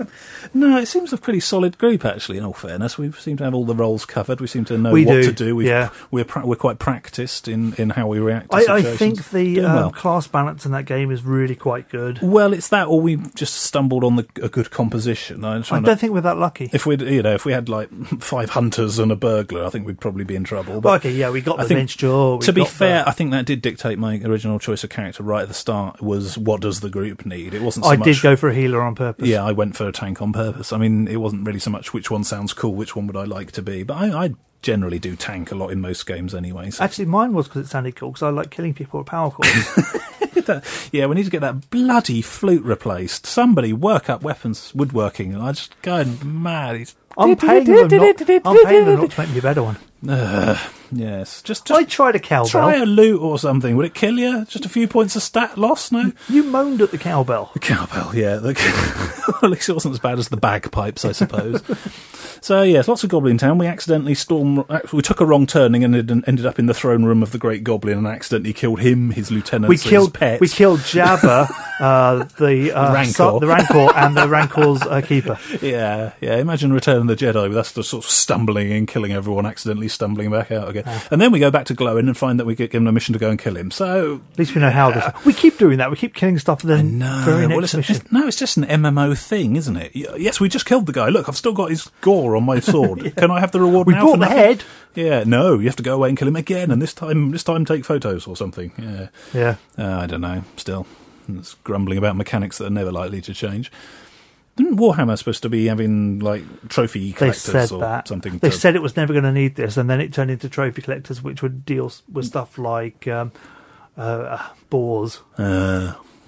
No, it seems a pretty solid group, actually. In all fairness, we seem to have all the roles covered. We seem to know We what do, to do. We've, yeah. we're pra- we're quite practiced in, in how we react to I, I situations. think the Doing um, well. class balance in that game is really quite good. Well, it's that, or we just stumbled on the, a good composition. I'm I trying don't to, think we're that lucky. if we, you know, if we had like five hunters and a burglar, I think we'd probably be in trouble. But Well, okay, yeah, we got I the think, minstrel. we to be got fair, the- I think that did dictate my original choice of character right at the start. Was what does the group need? It wasn't. So I much, did go for a healer on purpose. Yeah, I went for a tank on purpose. I mean, it wasn't really so much which one sounds cool, which one would I like to be. But I, I generally do tank a lot in most games anyway. So. Actually, mine was because it sounded cool, because I like killing people with power chords. Yeah, we need to get that bloody flute replaced. Somebody work up weapons woodworking, and I just going mad. It's, I'm paying them not, I'm paying them not to make me a better one. uh, yes, just, I just tried a cowbell. try a loot or something. Would it kill you? Just a few points of stat loss? No. You moaned at the cowbell. The cowbell, yeah. The, at least it wasn't as bad as the bagpipes, I suppose. So, yes, lots of Goblin Town. We accidentally stormed... We took a wrong turning and it ended up in the throne room of the Great Goblin and accidentally killed him, his lieutenants, We his killed pet. we killed Jabba, uh, the uh, Rancor. so- the Rancor, and the Rancor's uh, keeper. Yeah, yeah. Imagine Return of the Jedi with us just sort of stumbling and killing everyone, accidentally stumbling back out again. Ah. And then we go back to Glowin and find that we get given a mission to go and kill him. So... At least we know how this. We keep doing that. We keep killing stuff. And then No, very well, next it's, mission. it's, no, it's just an M M O thing, isn't it? Y- Yes, we just killed the guy. Look, I've still got his gore on my sword. Yeah. Can I have the reward We now? brought for the nothing? head. Yeah, no, you have to go away and kill him again, and this time, this time, take photos or something. Yeah, Yeah. uh, I don't know. Still, it's grumbling about mechanics that are never likely to change. Isn't Warhammer supposed to be having like trophy They collectors said or that. something? They to- said it was never going to need this, and then it turned into trophy collectors, which would deal with stuff like um, uh, boars. Uh,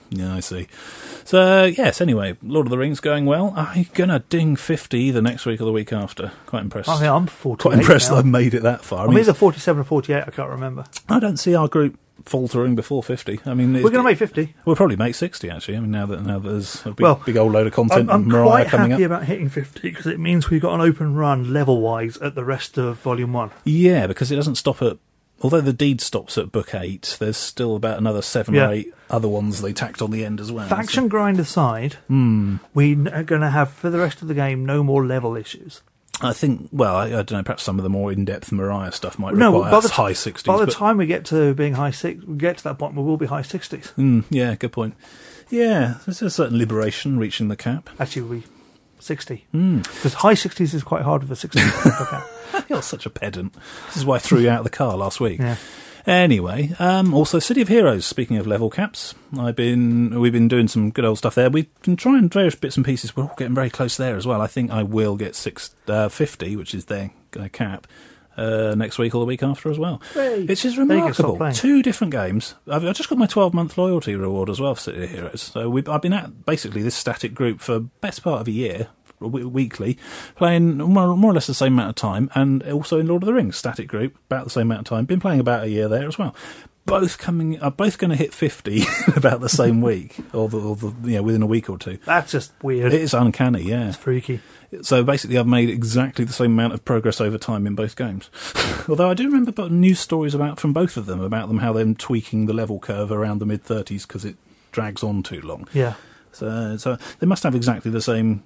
yeah, I see. So, yes, anyway, Lord of the Rings going well. I'm going to ding fifty either next week or the week after. Quite impressed. I mean, I'm forty-eight Quite impressed now. that I've made it that far. I'm I mean, either forty-seven or forty-eight, I can't remember. I don't see our group faltering before fifty. I mean, We're going to make fifty. We'll probably make sixty, actually. I mean, now that now that there's a big, Well, big old load of content I'm, and I'm Mariah quite coming happy up. about hitting fifty because it means we've got an open run level-wise at the rest of Volume one. Yeah, because it doesn't stop at... Although the deed stops at book eight, there's still about another seven Yeah. or eight other ones they tacked on the end as well. Faction so. grind aside, Mm. we are going to have, for the rest of the game, no more level issues. I think, well, I, I don't know, perhaps some of the more in-depth Mariah stuff might No, require by the, high sixties. by the but, time we get to being high six, we get to that point, we will be high sixties. mm, yeah, good point. Yeah, there's a certain liberation reaching the cap. Actually, we sixty. Mm. Because high sixties is quite hard with a sixty. Okay. You're such a pedant. This is why I threw you out of the car last week. Yeah. Anyway, um, also City of Heroes. Speaking of level caps, I've been we've been doing some good old stuff there. We've been trying various bits and pieces. We're all getting very close there as well. I think I will get six uh, fifty, which is their uh, cap, uh, next week or the week after as well. Hey, It's just there you go, remarkable. stop playing. Two different games. I've, I've just got my twelve month loyalty reward as well for City of Heroes. So we've, I've been at basically this static group for best part of a year. W- weekly, playing more, more or less the same amount of time, and also in Lord of the Rings static group about the same amount of time. Been playing about a year there as well. Both coming are both going to hit fifty about the same week, or the, or the you know within a week or two. That's just weird. It is uncanny, yeah. It's freaky. So basically, I've made exactly the same amount of progress over time in both games. Although I do remember but news stories about from both of them about them how they're tweaking the level curve around the mid thirties because it drags on too long. Yeah. So, so they must have exactly the same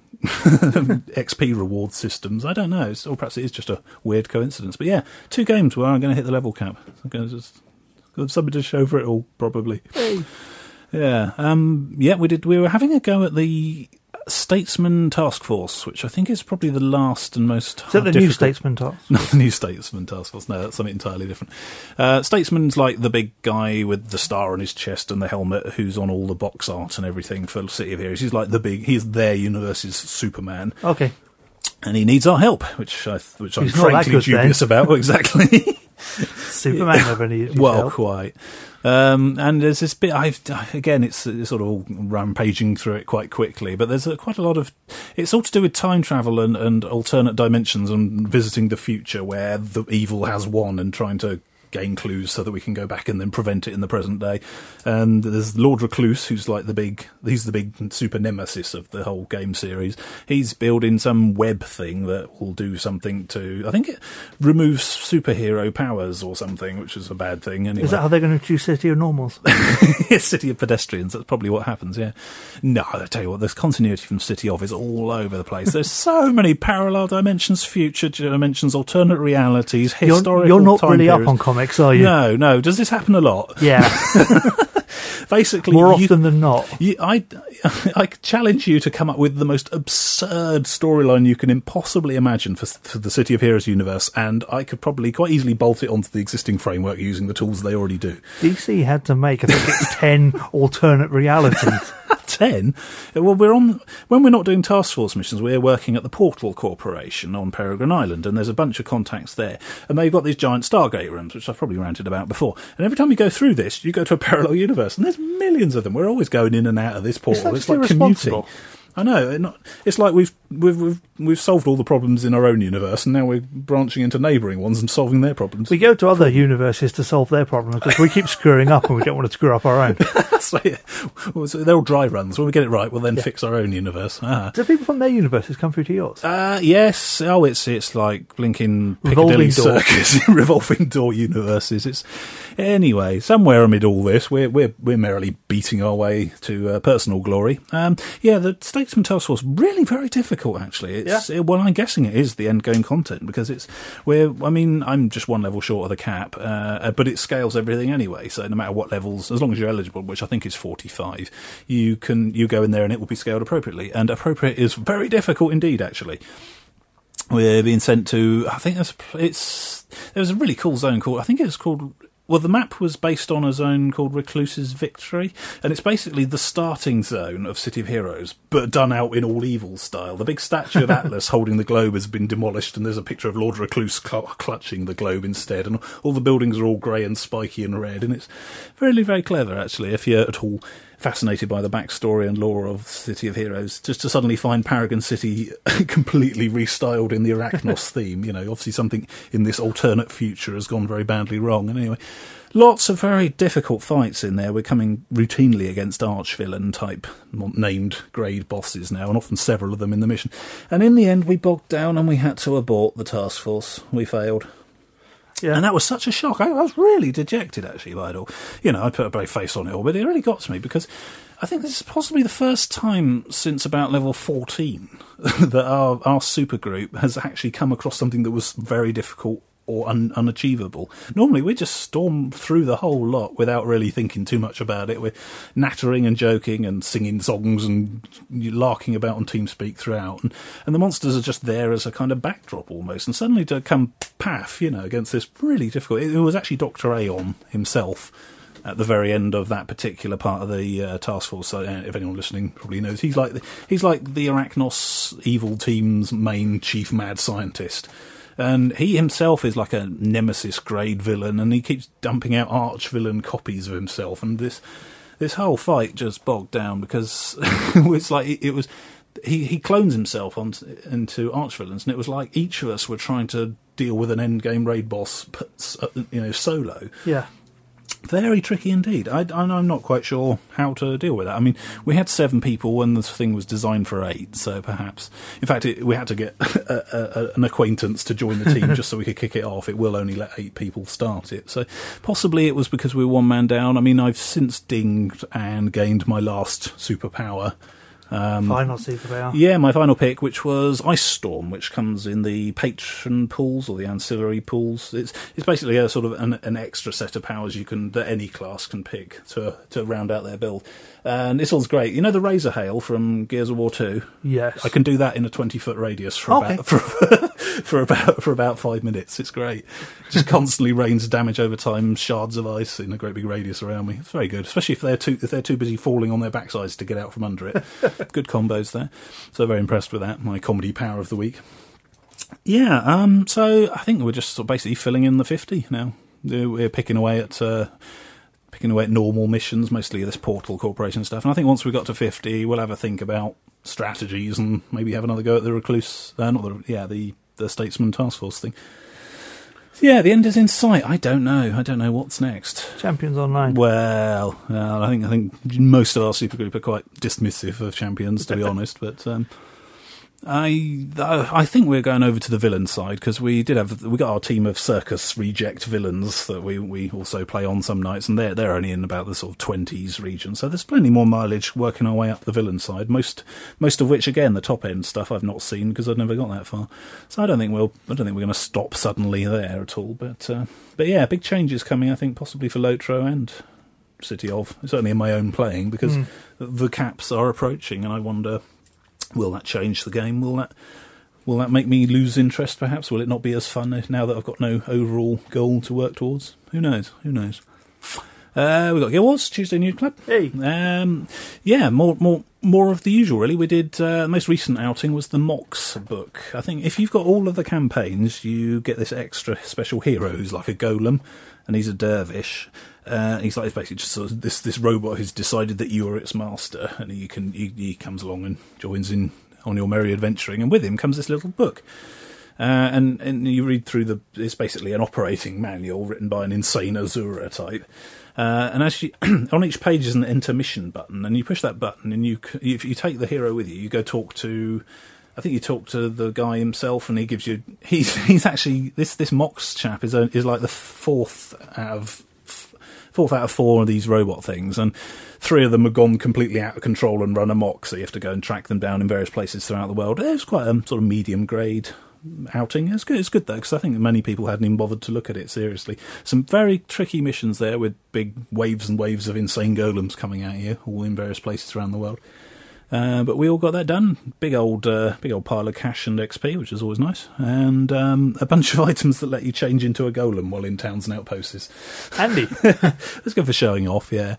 X P reward systems. I don't know. It's, or perhaps it is just a weird coincidence. But yeah, two games where I'm going to hit the level cap. I'm going to just got something to show for it all, probably. Hey. Yeah. Um, yeah, we did. We were having a go at the Statesman Task Force, which I think is probably the last and most Is that the difficult. new Statesman Task? Not the new Statesman Task Force. No, that's something entirely different. Uh, Statesman's like the big guy with the star on his chest and the helmet who's on all the box art and everything for City of Heroes. He's like the big, he's their universe's Superman. Okay. And he needs our help, which, I, which I'm He's not that frankly good, dubious then. about. Exactly. Superman never needed Well, help. quite. Um, and there's this bit, I've, again, it's, it's sort of all rampaging through it quite quickly, but there's a, quite a lot of, it's all to do with time travel and, and alternate dimensions and visiting the future where the evil has won and trying to gain clues so that we can go back and then prevent it in the present day. And there's Lord Recluse, who's like the big, he's the big super nemesis of the whole game series. He's building some web thing that will do something to, I think it removes superhero powers or something, which is a bad thing. Anyway. Is that how they're going to introduce City of Normals? City of Pedestrians, that's probably what happens, yeah. No, I tell you what, there's continuity from City of is all over the place. There's so many parallel dimensions, future dimensions, alternate realities, You're, historical you're not time really periods. up on comics, are you? No, no. Does this happen a lot? Yeah. Basically, More you, often than not. you, I, I challenge you to come up with the most absurd storyline you can impossibly imagine for, for the City of Heroes universe, and I could probably quite easily bolt it onto the existing framework using the tools they already do. D C had to make, I think it's ten alternate realities. Ten? Well, we're on when we're not doing task force missions. We're working at the Portal Corporation on Peregrine Island, and there's a bunch of contacts there. And they've got these giant Stargate rooms, which I've probably ranted about before. And every time you go through this, you go to a parallel universe, and there's millions of them. We're always going in and out of this portal. It's like commuting. I know. It not, it's like we've, we've we've we've solved all the problems in our own universe, and now we're branching into neighbouring ones and solving their problems. We go to other universes to solve their problems because we keep screwing up and we don't want to screw up our own. so, yeah. well, so they're all dry runs. When we get it right, we'll then Yeah. fix our own universe. Ah. Do people from their universes come through to yours? Uh, yes. Oh, it's it's like blinking Revolving Piccadilly door. Circus, revolving door universes. It's anyway somewhere amid all this, we're we're we're merrily beating our way to uh, personal glory. Um, yeah, the Statesman Task Force really very difficult actually. It's Yeah. it, well, I'm guessing it is the end game content because it's we're. I mean, I'm just one level short of the cap, uh, but it scales everything anyway. So no matter what levels, as long as you're eligible, which I think is forty-five, you can you go in there and it will be scaled appropriately. And appropriate is very difficult indeed, actually. We're being sent to, I think there's, it's, there was a really cool zone called, I think it was called, well, the map was based on a zone called Recluse's Victory, and it's basically the starting zone of City of Heroes, but done out in all evil style. The big statue of Atlas holding the globe has been demolished, and there's a picture of Lord Recluse cl- clutching the globe instead, and all the buildings are all grey and spiky and red, and it's very, very clever, actually, if you're at all fascinated by the backstory and lore of City of Heroes, just to suddenly find Paragon City completely restyled in the Arachnos theme. You know, obviously something in this alternate future has gone very badly wrong. And anyway, lots of very difficult fights in there. We're coming routinely against arch-villain type named grade bosses now, and often several of them in the mission. And in the end, we bogged down and we had to abort the task force. We failed. Yeah. And that was such a shock. I, I was really dejected, actually, by it all. You know, I put a brave face on it all, but it really got to me because I think this is possibly the first time since about level fourteen that our, our supergroup has actually come across something that was very difficult or un- unachievable. Normally, we just storm through the whole lot without really thinking too much about it. We're nattering and joking and singing songs and larking about on TeamSpeak throughout. And, and the monsters are just there as a kind of backdrop almost. And suddenly to come paff, you know, against this really difficult... It, it was actually Doctor Aeon himself at the very end of that particular part of the uh, task force. So, uh, if anyone listening probably knows, he's like the, he's like the Arachnos evil team's main chief mad scientist. And he himself is like a nemesis-grade villain, and he keeps dumping out arch-villain copies of himself. And this this whole fight just bogged down because it's like it, it was he, he clones himself on, into arch-villains, and it was like each of us were trying to deal with an endgame raid boss, you know, solo. Yeah. Very tricky indeed. I, I'm not quite sure how to deal with that. I mean, we had seven people when the thing was designed for eight, so perhaps... In fact, it, we had to get a, a, an acquaintance to join the team just so we could kick it off. It will only let eight people start it. So possibly it was because we were one man down. I mean, I've since dinged and gained my last superpower. Um, final superpower. Yeah, my final pick, which was Ice Storm, which comes in the patron pools or the ancillary pools. It's it's basically a sort of an, an extra set of powers you can that any class can pick to to round out their build. And this one's great. You know the Razor Hail from Gears of War two? Yes. I can do that in a twenty foot radius for okay. about for, for about for about five minutes. It's great. Just constantly rains damage over time, shards of ice in a great big radius around me. It's very good, especially if they're too if they're too busy falling on their backsides to get out from under it. Good combos there. So very impressed with that. My comedy power of the week. Yeah. Um. So I think we're just sort of basically filling in the fifty now. We're picking away at. Uh, picking away at normal missions, mostly this Portal Corporation stuff. And I think once we got to fifty, we'll have a think about strategies and maybe have another go at the Recluse, uh, not the, yeah, the, the Statesman Task Force thing. So yeah, the end is in sight. I don't know. I don't know what's next. Champions Online. Well, uh, I think I think most of our supergroup are quite dismissive of Champions, to be honest, but... Um, I I think we're going over to the villain side because we did have we got our team of Circus reject villains that we, we also play on some nights, and they're they're only in about the sort of twenties region, so there's plenty more mileage working our way up the villain side. Most most of which again the top end stuff I've not seen because I've never got that far. So I don't think we'll I don't think we're going to stop suddenly there at all. But uh, but yeah, big changes coming. I think possibly for Lotro and City of certainly in my own playing because mm. the caps are approaching, and I wonder. Will that change the game? Will that will that make me lose interest, perhaps? Will it not be as fun now that I've got no overall goal to work towards? Who knows? Who knows? Uh, we've got Guild Wars, Tuesday News Club. Hey. Um, yeah, more more more of the usual, really. We did, uh, the most recent outing was the Mox book. I think if you've got all of the campaigns, you get this extra special hero who's like a golem, and he's a dervish. Uh, he's like basically just sort of this this robot who's decided that you are its master, and he can he, he comes along and joins in on your merry adventuring, and with him comes this little book. Uh, and and you read through the it's basically an operating manual written by an insane Azura type. Uh, and as you, on each page is an intermission button, and you push that button, and you if you take the hero with you, you go talk to. I think you talk to the guy himself, and he gives you. He's he's actually this this Mox chap is a, is like the fourth out of. Fourth out of four of these robot things, and three of them have gone completely out of control and run amok, so you have to go and track them down in various places throughout the world. It was quite a sort of medium grade outing. It's good, it's good though, because I think many people hadn't even bothered to look at it seriously. Some very tricky missions there with big waves and waves of insane golems coming at you, all in various places around the world. Uh, but we all got that done. Big old, uh, big old pile of cash and X P, which is always nice, and um, a bunch of items that let you change into a golem while in towns and outposts. Handy. It's good for showing off. Yeah.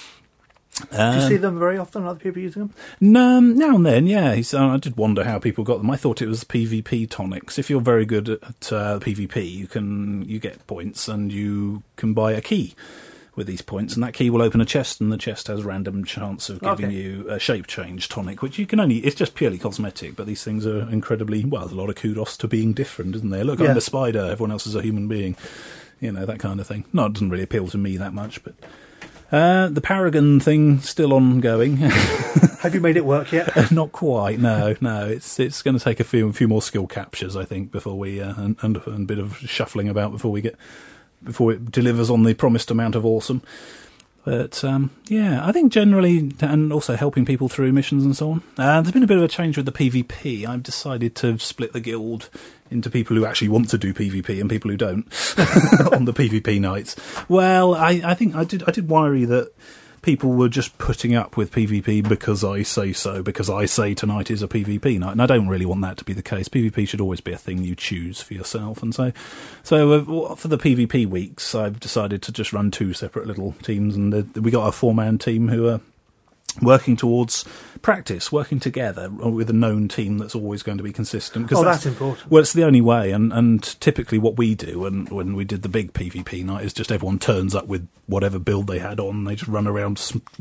Um, Do you see them very often? Other people using them? No, now and then. Yeah. He's, uh, I did wonder how people got them. I thought it was PvP tonics. If you're very good at uh, PvP, you can you get points and you can buy a key. with these points, and that key will open a chest, and the chest has random chance of giving Okay. you a shape change tonic, which you can only, it's just purely cosmetic, but these things are incredibly, well, there's a lot of kudos to being different, isn't there? Look, Yeah. I'm a spider, everyone else is a human being, you know, that kind of thing. No, it doesn't really appeal to me that much, but uh, the Paragon thing still ongoing. Have you made it work yet? Not quite, no, no. It's it's going to take a few a few more skill captures, I think, before we uh, and, and and a bit of shuffling about before we get before it delivers on the promised amount of awesome. But um, yeah, I think generally, and also helping people through missions and so on. Uh, there's been a bit of a change with the PvP. I've decided to split the guild into people who actually want to do PvP and people who don't on the PvP nights. Well, I, I think I did I did worry that people were just putting up with PvP because I say so, because I say tonight is a PvP night, and I don't really want that to be the case. PvP should always be a thing you choose for yourself, and so so uh, for the PvP weeks, I've decided to just run two separate little teams, and uh, we got a four-man team who are working towards practice, working together with a known team that's always going to be consistent. Oh, that's, that's important. Well, it's the only way, and, and typically what we do when, when we did the big PvP night is just everyone turns up with whatever build they had on, they just run around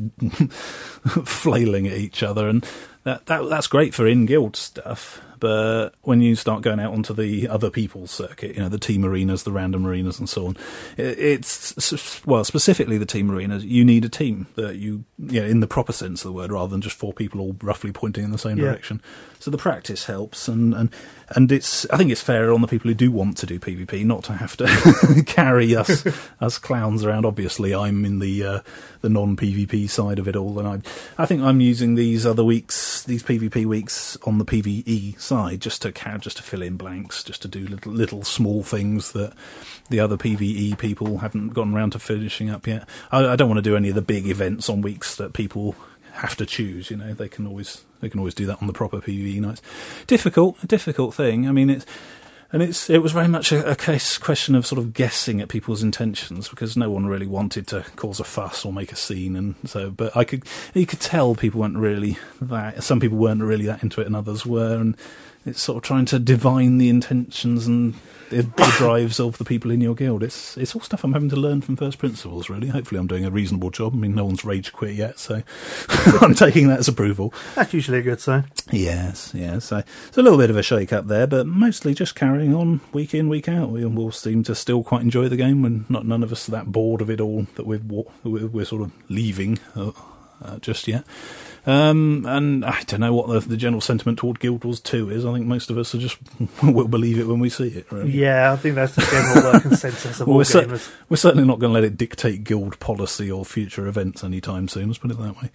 flailing at each other, and that, that that's great for in-guild stuff. But when you start going out onto the other people's circuit, you know, the team arenas, the random arenas and so on, it, it's, well, specifically the team arenas, you need a team that you, you know, in the proper sense of the word, rather than just four people all roughly pointing in the same Yeah. direction. So the practice helps, and, and, and it's, I think it's fair on the people who do want to do PvP not to have to carry us, us clowns around. Obviously, I'm in the, uh, the non-PvP side of it all, and I, I think I'm using these other weeks, these PvP weeks on the PvE side, just to just to fill in blanks, just to do little little small things that the other PvE people haven't gotten around to finishing up yet. I, I don't want to do any of the big events on weeks that people have to choose. You know, they can always they can always do that on the proper PvE nights. Difficult, a difficult thing. I mean, it's. And it's it was very much a, a case question of sort of guessing at people's intentions, because no one really wanted to cause a fuss or make a scene, and so. But I could you could tell people weren't really that. Some people weren't really that into it, and others were. And it's sort of trying to divine the intentions and the, the drives of the people in your guild. It's it's all stuff I'm having to learn from first principles, really. Hopefully, I'm doing a reasonable job. I mean, no one's rage quit yet, so I'm taking that as approval. That's usually a good sign. Yes, yes. So it's a little bit of a shake-up there, but mostly just carrying on week in, week out. We all seem to still quite enjoy the game, and not none of us are that bored of it all that we're we're, we're sort of leaving uh, uh, just yet. Um, and I don't know what the, the general sentiment toward Guild Wars two is. I think most of us are just will believe it when we see it. Really. Yeah, I think that's the general uh, consensus of Well, all we're, cer- gamers. we're certainly not going to let it dictate guild policy or future events anytime soon. Let's put it that way.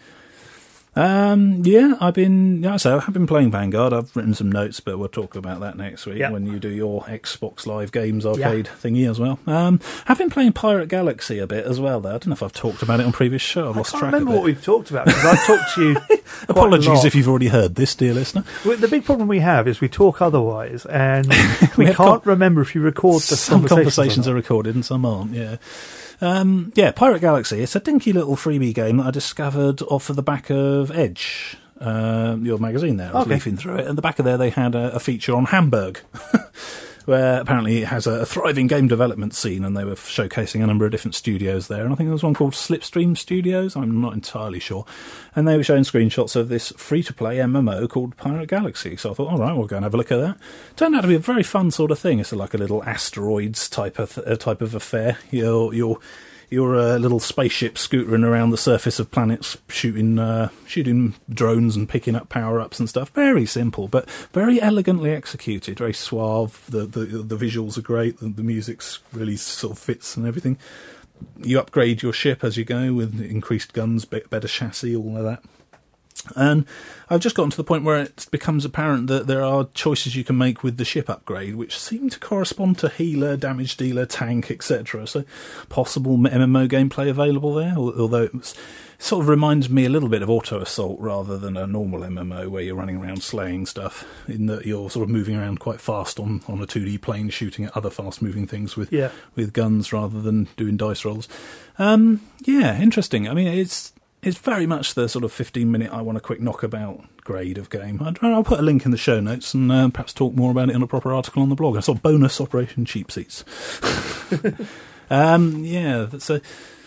Um, yeah, I've been, yeah, so I have been playing Vanguard. I've written some notes, but we'll talk about that next week Yep. when you do your Xbox Live Games arcade yep. thingy as well. Um, I've been playing Pirate Galaxy a bit as well, though. I don't know if I've talked about it on previous show. I've I lost can't track remember of it. what we've talked about, because I've talked to you quite Apologies a lot. if you've already heard this, dear listener. Well, the big problem we have is we talk otherwise, and We we, have can't com- remember if you record the Some conversations, conversations or are not. recorded and some aren't, yeah. Um, yeah, Pirate Galaxy. It's a dinky little freebie game that I discovered off of the back of Edge, uh, your magazine there. I was Okay. leafing through it. At the back of there, they had a, a feature on Hamburg, where apparently it has a, a thriving game development scene, and they were showcasing a number of different studios there. And I think there was one called Slipstream Studios. I'm not entirely sure. And they were showing screenshots of this free-to-play M M O called Pirate Galaxy. So I thought, all right, we'll go and have a look at that. Turned out to be a very fun sort of thing. It's like a little asteroids type of uh, type of affair. You're you're You're a little spaceship scootering around the surface of planets, shooting uh, shooting drones and picking up power-ups and stuff. Very simple, but very elegantly executed. Very suave. The the, the visuals are great. The, the music's really sort of fits and everything. You upgrade your ship as you go with increased guns, better chassis, all of that. And I've just gotten to the point where it becomes apparent that there are choices you can make with the ship upgrade, which seem to correspond to healer, damage dealer, tank, et cetera. So possible M M O gameplay available there, although it, was, it sort of reminds me a little bit of Auto Assault rather than a normal M M O where you're running around slaying stuff, in that you're sort of moving around quite fast on, on a two D plane, shooting at other fast-moving things with Yeah. with guns rather than doing dice rolls. Um, yeah, interesting. I mean, it's... It's very much the sort of fifteen-minute I want a quick knockabout grade of game. I'd, I'll put a link in the show notes and uh, perhaps talk more about it in a proper article on the blog. I saw bonus Operation Cheap Seats. um, yeah, so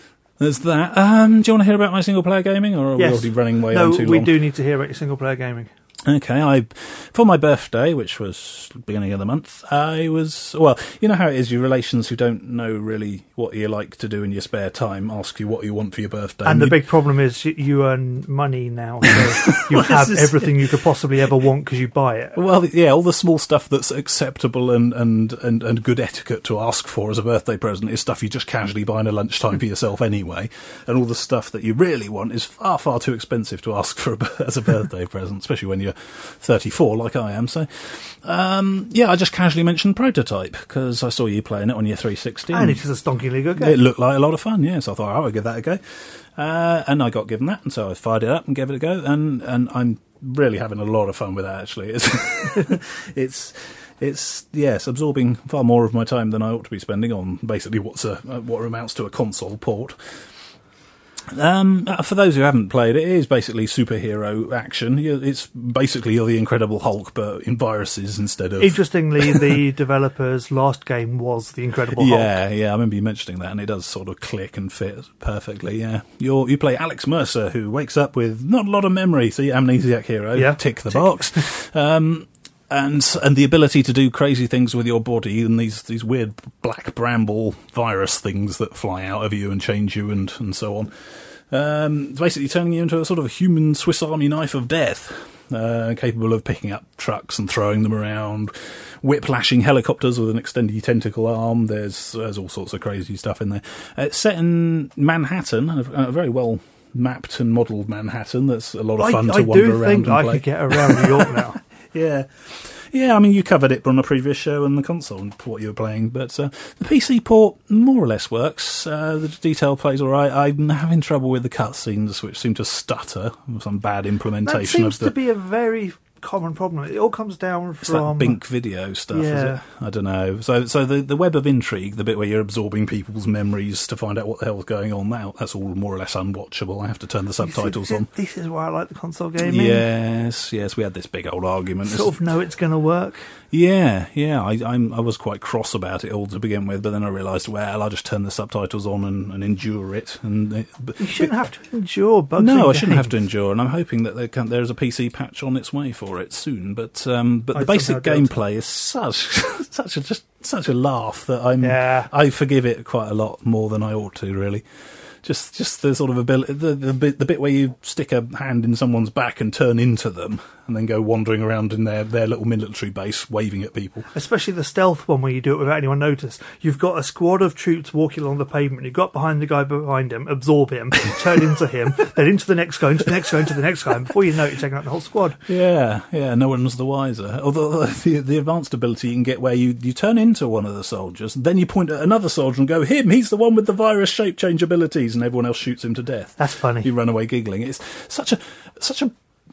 there's that. Um, do you want to hear about my single-player gaming, or are yes. we already running way no, on too long? No, we do need to hear about your single-player gaming. Okay, I for my birthday, which was beginning of the month, I was, well, you know how it is, your relations who don't know really what you like to do in your spare time ask you what you want for your birthday. And, and the you, big problem is you, you earn money now, so you have everything you could possibly ever want because you buy it. Well, yeah, all the small stuff that's acceptable and, and, and, and good etiquette to ask for as a birthday present is stuff you just casually buy in a lunchtime for yourself anyway, and all the stuff that you really want is far, far too expensive to ask for a, as a birthday present, especially when you're thirty-four like I am. So um yeah I just casually mentioned Prototype because I saw you playing it on your three sixty, and it is a stonkingly good game. It looked like a lot of fun, yeah, so I thought, oh, I'll give that a go, uh, and I got given that, and so I fired it up and gave it a go, and and I'm really having a lot of fun with that, actually. It's it's It's, yes, absorbing far more of my time than I ought to be spending on basically what's a what amounts to a console port. Um, for those who haven't played it, it is basically superhero action. It's basically you're the Incredible Hulk, but in viruses instead of... Interestingly, the developer's last game was the Incredible Hulk. Yeah, yeah, I remember you mentioning that, and it does sort of click and fit perfectly, yeah. You're, you play Alex Mercer, who wakes up with not a lot of memory, so you're Amnesiac Hero, yeah. tick the tick. box. um... And and the ability to do crazy things with your body and these, these weird black bramble virus things that fly out of you and change you and, and so on. Um, basically turning you into a sort of human Swiss Army knife of death, uh, capable of picking up trucks and throwing them around, whiplashing helicopters with an extended tentacle arm. There's, there's all sorts of crazy stuff in there. It's set in Manhattan, a, a very well mapped and modelled Manhattan. That's a lot of fun I, to I wander do around think and I play. could get around New York now. Yeah. Yeah, I mean, you covered it on a previous show and the console and what you were playing, but uh, the P C port more or less works. Uh, the detail plays all right. I'm having trouble with the cutscenes, which seem to stutter. Some bad implementation that seems of the... to be a very common problem. It all comes down It's from... that Bink video stuff, yeah. is it? I don't know. So so the, the web of intrigue, the bit where you're absorbing people's memories to find out what the hell's going on now, that's all more or less unwatchable. I have to turn the subtitles See, on. This is why I like the console gaming. Yes, yes, we had this big old argument. Sort of know it's going to work. Yeah, yeah, I I'm, I was quite cross about it all to begin with, but then I realised, well, I'll just turn the subtitles on and, and endure it. And it, but, You shouldn't have to endure bugs. No, in I shouldn't games. have to endure, and I'm hoping that there can, there's a P C patch on its way for it soon. But um, but I the basic somehow doubt gameplay is such such a just such a laugh that I'm Yeah. I forgive it quite a lot more than I ought to, really. Just, just the sort of ability, the, the bit, the bit where you stick a hand in someone's back and turn into them, and then go wandering around in their, their little military base, waving at people. Especially the stealth one where you do it without anyone notice. You've got a squad of troops walking along the pavement. You've got behind the guy behind him, absorb him, turn into him, then into the next guy, into the next guy, into the next guy. And before you know it, you're taking out the whole squad. Yeah, yeah. No one's the wiser. Although the, the advanced ability you can get where you, you turn into one of the soldiers, then you point at another soldier and go, "Him, he's the one with the virus shape change abilities," and everyone else shoots him to death. That's funny. You run away giggling. It's such a such a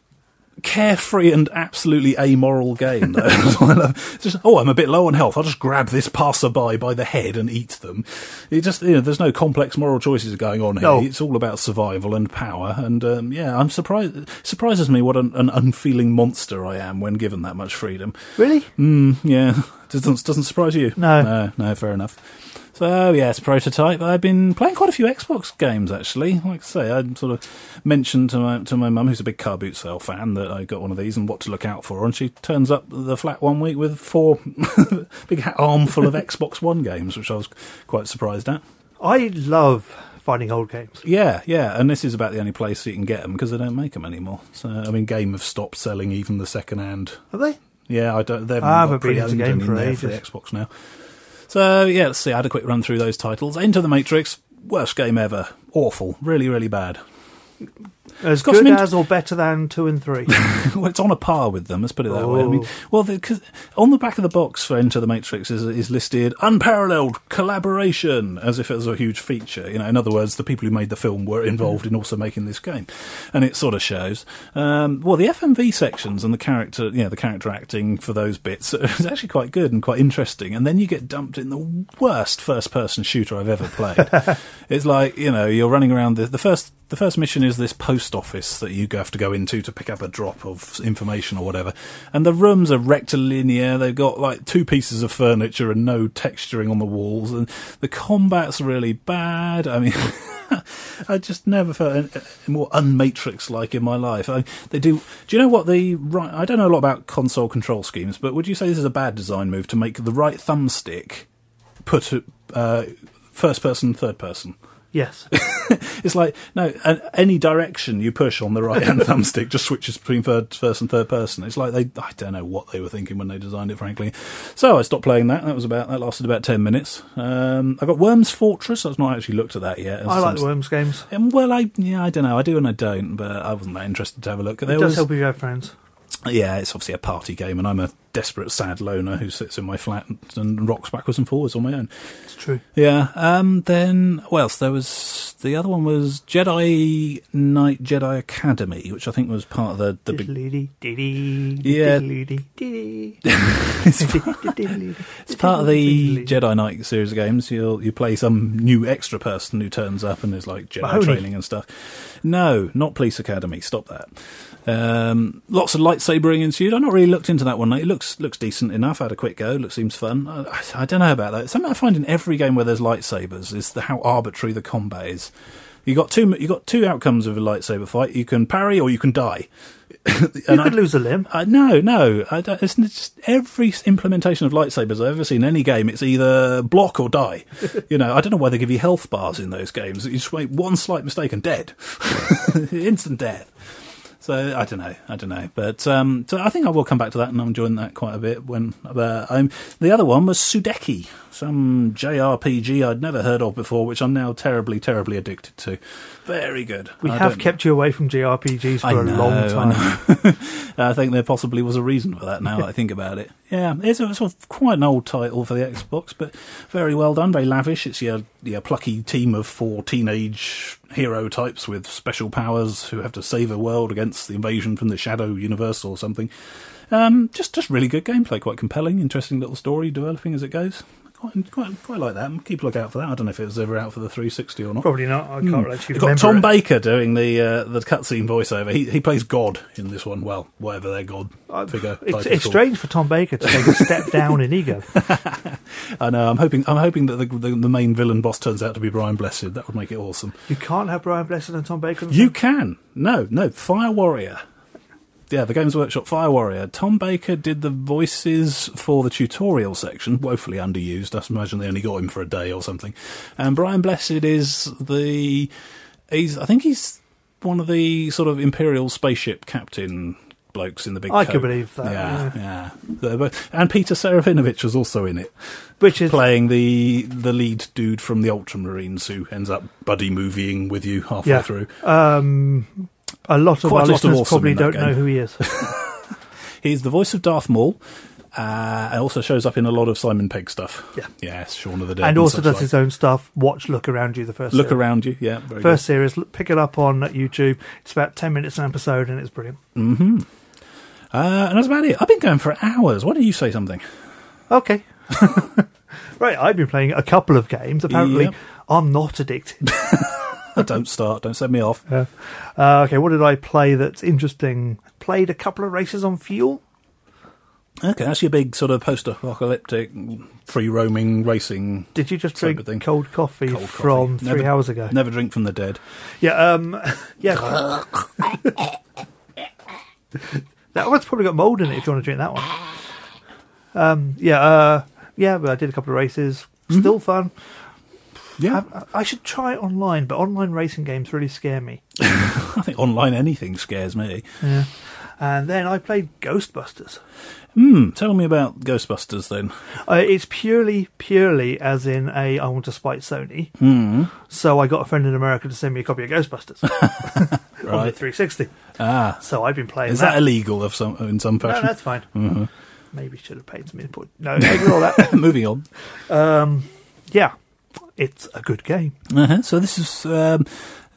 carefree and absolutely amoral game, though. Just, oh, I'm a bit low on health. I'll just grab this passerby by the head and eat them. It just, you know, there's no complex moral choices going on here. No. It's all about survival and power. And um, yeah, I'm surprised. It surprises me what an, an unfeeling monster I am when given that much freedom. Really? Mm, yeah, doesn't doesn't surprise you? No. no, no. Fair enough. So, yes, Prototype. I've been playing quite a few Xbox games, actually. Like I say, I sort of mentioned to my to my mum, who's a big car boot sale fan, that I got one of these and what to look out for. And she turns up the flat one week with four big armful of Xbox One games, which I was quite surprised at. I love finding old games. Yeah, yeah, and this is about the only place you can get them because they don't make them anymore. So, I mean, Game have stopped selling even the second-hand. Have they? Yeah, I don't. They haven't I got haven't been into pre-owned game any for there for the ages. Xbox now. So, yeah, let's see. I had a quick run through those titles. Into the Matrix, worst game ever. Awful. Really, really bad. As got good some int- as or better than two and three. Well, it's on a par with them, let's put it that way. I mean, Oh. well, the, 'cause on the back of the box for Enter the Matrix is, is listed unparalleled collaboration, as if it was a huge feature. You know, in other words, the people who made the film were involved in also making this game, and it sort of shows. Um, well, the F M V sections and the character, you know, the character acting for those bits is actually quite good and quite interesting. And then you get dumped in the worst first-person shooter I've ever played. It's like, you know, you're running around the, the first the first mission is this post office that you have to go into to pick up a drop of information or whatever. And the rooms are rectilinear. They've got like two pieces of furniture and no texturing on the walls. And the combat's really bad. I mean, I just never felt more unmatrix-like in my life. I, they do. Do you know what the right? I don't know a lot about console control schemes, but would you say this is a bad design move to make the right thumbstick put uh, first person, third person? Yes. It's like, no, any direction you push on the right-hand thumbstick just switches between third, first and third person. It's like they, I don't know what they were thinking when they designed it, frankly. So I stopped playing that. That was about, that lasted about ten minutes. Um, I got Worms Fortress. I've not actually looked at that yet. I like the Worms games. Um, well, I, yeah, I don't know. I do and I don't, but I wasn't that interested to have a look. There It does was, help if you have friends. Yeah, it's obviously a party game, and I'm a desperate, sad loner who sits in my flat and rocks backwards and forwards on my own. It's true. Yeah. Um, then, what else? There was the other one was Jedi Knight Jedi Academy, which I think was part of the the big. Yeah. It's part of the Jedi Knight series of games. You'll you play some new extra person who turns up and is like Jedi Mahoney. training and stuff. No, not Police Academy. Stop that. Um, lots of lightsabering ensued. I've not really looked into that one. It looks looks decent enough. I had a quick go. Looks seems fun. I, I don't know about that. Something I find in every game where there's lightsabers is the, how arbitrary the combat is. You got two. You got two outcomes of a lightsaber fight. You can parry or you can die. You could I, lose a limb. I, no, no. I don't, it's just every implementation of lightsabers I've ever seen in any game, it's either block or die. You know, I don't know why they give you health bars in those games. You just make one slight mistake and dead. Instant death. So I don't know, I don't know, but um, so I think I will come back to that, and I'm enjoying that quite a bit. When uh, I'm the other one was Sudeki, some J R P G I'd never heard of before, which I'm now terribly, terribly addicted to. Very good. We I have kept you away from J R P Gs for I a know, long time. I, I think there possibly was a reason for that. Now that I think about it, yeah, it's a sort of quite an old title for the Xbox, but very well done, very lavish. It's your your plucky team of four teenage hero types with special powers who have to save a world against the invasion from the Shadow Universe or something. Um, just just really good gameplay, quite compelling, interesting little story developing as it goes. Quite, quite, quite like that. Keep a look out for that. I don't know if it was ever out for the three sixty or not. Probably not. I can't mm. actually You've remember. got Tom it. Baker doing the uh, the cutscene voiceover. He he plays God in this one. Well, whatever their God uh, figure. It's, it's strange for Tom Baker to take a step down in ego. I know. I'm hoping. I'm hoping that the, the the main villain boss turns out to be Brian Blessed. That would make it awesome. You can't have Brian Blessed and Tom Baker. You can. No, no. Fire Warrior. Yeah, the Games Workshop Fire Warrior. Tom Baker did the voices for the tutorial section, woefully underused. I imagine they only got him for a day or something. And Brian Blessed is the... He's, I think he's one of the sort of Imperial spaceship captain blokes in the big I coat. could believe that. Yeah, yeah. yeah. And Peter Serafinovich was also in it. Which is... Playing the the lead dude from the Ultramarines who ends up buddy-movieing with you halfway yeah. through. Um... A lot of Quite our a lot of listeners awesome probably in that don't game. know who he is. He's the voice of Darth Maul. Uh, and also shows up in a lot of Simon Pegg stuff. Yeah. Yes, Shaun of the Dead. And, and also does like. his own stuff. Watch Look Around You, the first Look series. Around You, yeah. Very first good. series. Pick it up on YouTube. It's about ten minutes an episode and it's brilliant. Mm-hmm. Uh, and that's about it. I've been going for hours. Why don't you say something? Okay. Right, I've been playing a couple of games. Apparently, Yep. I'm not addicted. Don't start. Don't set me off. Uh, uh, okay, what did I play that's interesting? Played a couple of races on Fuel. Okay, that's your big sort of post-apocalyptic, free-roaming racing. Did you just type drink of thing. cold coffee Cold from coffee. three Never- hours ago? Never drink from the dead. Yeah, um, yeah. That one's probably got mould in it if you want to drink that one. Um, yeah, uh, yeah, but I did a couple of races. Still Mm-hmm. fun. Yeah. I, I should try it online, but online racing games really scare me. I think online anything scares me. Yeah. And then I played Ghostbusters. Hmm. Tell me about Ghostbusters then. Uh, it's purely, purely as in a I want to spite Sony. Hmm. So I got a friend in America to send me a copy of Ghostbusters on the Right. three sixty. Ah. So I've been playing Is that. that illegal of some in some No, fashion? that's fine. Mhm. Maybe should have paid some input. No, ignore that. Moving on. Um, yeah, it's a good game. Uh-huh. So this is um,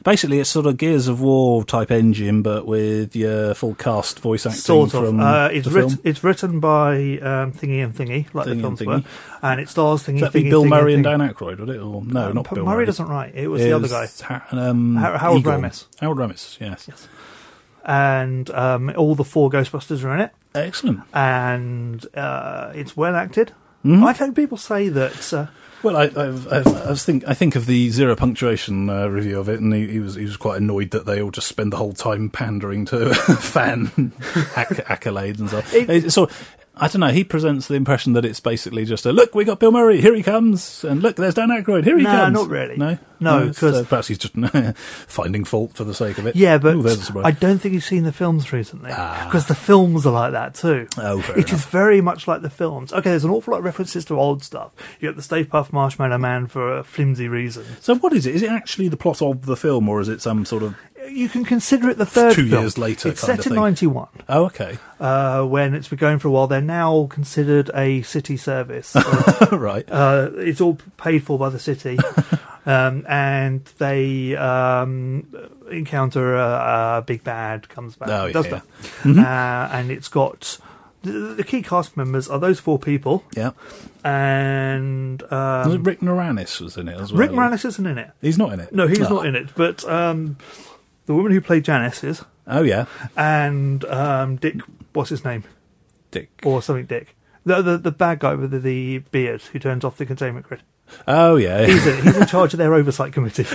Basically, it's sort of Gears of War type engine, but with your full cast voice acting. Sort of. From Uh, it's, the writ- film. it's written by um, Thingy and Thingy, like Thingy the films and were, Thingy. and it stars Thingy. Would that Thingy, be Bill Thingy, Murray and Thingy. Dan Aykroyd, would it? Or no, Um, not Bill Murray Murray. doesn't write. It was It the other was guy, Ha- um, Har- Harold Eagle. Ramis. Harold Ramis, yes. Yes. And um, all the four Ghostbusters are in it, Excellent. and uh, it's well acted. Mhm. I've heard people say that. Uh, Well, I, I've, I've, I was think I think of the zero punctuation uh, review of it, and he, he was he was quite annoyed that they all just spend the whole time pandering to fan acc- accolades and stuff. It- It's sort of- I don't know. He presents the impression that it's basically just a look. We got Bill Murray. Here he comes, and look, there's Dan Aykroyd. Here he No, comes. not really. No, No, it's, 'cause- uh, perhaps he's just finding fault for the sake of it. yeah, but Ooh, there's a surprise. I don't think you've seen the films recently Ah. because the films are like that too. Oh, fair It is enough. very much like the films. Okay, there's an awful lot of references to old stuff. You get the Stay Puft Marshmallow Man for a flimsy reason. So, what is it? Is it actually the plot of the film, or is it some sort of? You can consider it the third Two film. years later It's kind set of in thing. ninety-one. Oh, okay, Uh, when it's been going for a while, they're now considered a city service. So, right. uh, it's all paid for by the city, um, and they um, encounter a, a big bad comes back. Oh, does yeah. that. Uh, and it's got the, the key cast members are those four people, Yeah. and Was it um, Rick Moranis was in it as well? Rick Moranis isn't in it. He's not in it. No, he's Oh. not in it. But um, the woman who played Janice is, Oh yeah, and um, Dick, what's his name, Dick. or something Dick. The, the the bad guy with the, the beard who turns off the containment grid. Oh yeah, He's in, he's in charge of their oversight committee.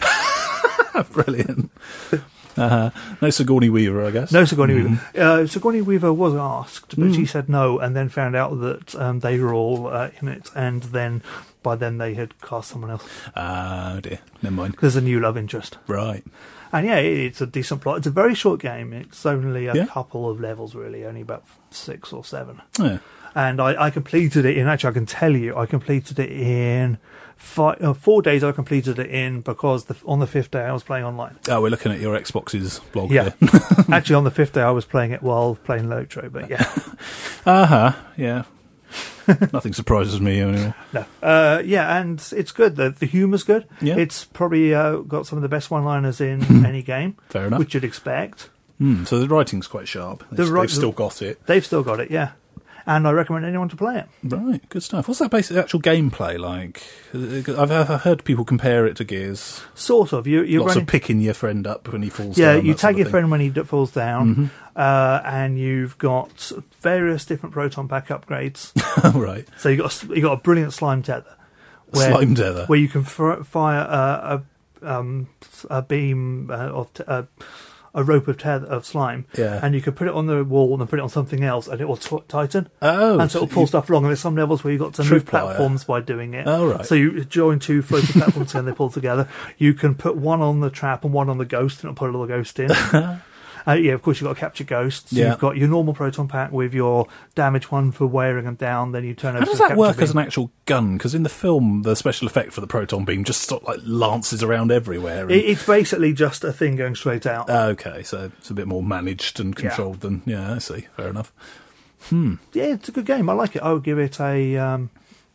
brilliant. Uh-huh. No Sigourney Weaver, I guess. No Sigourney Weaver. Uh, Sigourney Weaver was asked, but Mm. she said no, and then found out that um, they were all uh, in it, and then by then they had cast someone else. Oh dear, never mind. There's a new love interest. Right. And yeah, it- it's a decent plot. It's a very short game. It's only a Yeah. couple of levels, really, only about six or seven. Yeah. And I, I completed it in, actually, I can tell you, I completed it in five, uh, four days. I completed it in because the, on the fifth day I was playing online. Oh, we're looking at your Xbox's blog Yeah. here. Actually, on the fifth day I was playing it while playing Lotro, but yeah. Uh huh. Yeah. Nothing surprises me anymore. No. Uh, yeah, and it's good. The, the humour's good. Yeah. It's probably uh, got some of the best one-liners in any game, Fair enough. which you'd expect. Mm, so the writing's quite sharp. The They've, wri- they've still got it. They've still got it, yeah. And I recommend anyone to play it. Right, good stuff. What's that basic actual gameplay like? I've, I've heard people compare it to Gears. Sort of. You, you're Lots running, of picking your friend up when he falls yeah, down. you that sort tag of your thing. friend when he d- falls down, Mhm. uh, and you've got various different proton pack upgrades. Right. So you got a s- you got a brilliant slime tether, where, Slime tether. where you can f- fire a, a, um, a beam uh, of t- uh, a rope of tether of slime, Yeah. and you can put it on the wall and then put it on something else, and it will t- tighten, Oh. and so it'll pull you- stuff along. And there's some levels where you've got to move Tripwire. platforms by doing it. Oh, right. So you join two floating platforms and they pull together. You can put one on the trap and one on the ghost, and it'll put a little ghost in. Uh, yeah, of course, you've got to capture ghosts. Yeah. You've got your normal proton pack with your damage one for wearing them down. Then you turn over How to does the that capture work beam. as an actual gun? Because in the film, the special effect for the proton beam just sort of like lances around everywhere. and- It, it's basically just a thing going straight out. Ah, okay, so it's a bit more managed and Yeah. controlled than... Yeah, I see. Fair enough. Yeah, it's a good game. I like it. I would give it a um,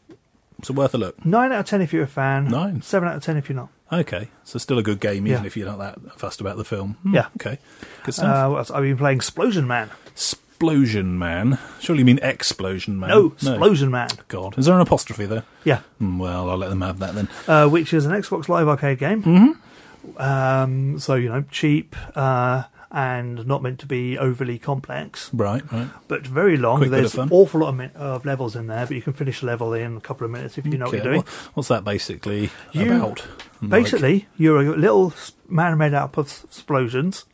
So worth a look. nine out of ten if you're a fan. Nine. Seven out of ten if you're not. Okay, so still a good game, even Yeah. if you're not that fussed about the film. Hmm, Yeah. Okay, good stuff. Uh, what else? I've been playing Explosion Man. Explosion Man. Surely you mean Explosion Man? No, Explosion Man. God. Is there an apostrophe there? Yeah, Hmm, well, I'll let them have that then. uh, which is an Xbox Live Arcade game. Mm-hmm. Um, so you know, cheap uh, and not meant to be overly complex, Right, right. but very long. Quick bit There's of an fun. awful lot of, min- of levels in there, but you can finish a level in a couple of minutes if you know what Okay, you're doing. what- what's that basically You- about? Like- Basically, you're a little s- man made up of s- explosions.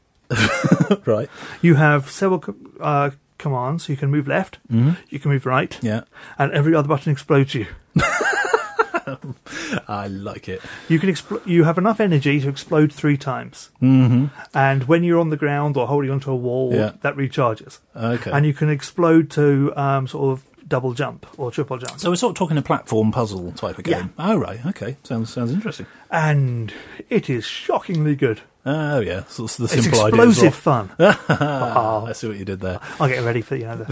right. You have several co- uh, commands. You can move left, Mm-hmm. you can move right, Yeah, and every other button explodes you. I like it. You can expl- You have enough energy to explode three times, Mm-hmm. and when you're on the ground or holding onto a wall, Yeah. that recharges. Okay. And you can explode to um, sort of double jump or triple jump. So we're sort of talking a platform puzzle type of Yeah. game. Oh, right. Okay. Sounds sounds interesting. And it is shockingly good. Oh, yeah. So it's the It's simple explosive idea. fun. Oh. I see what you did there. I'm getting ready for you know.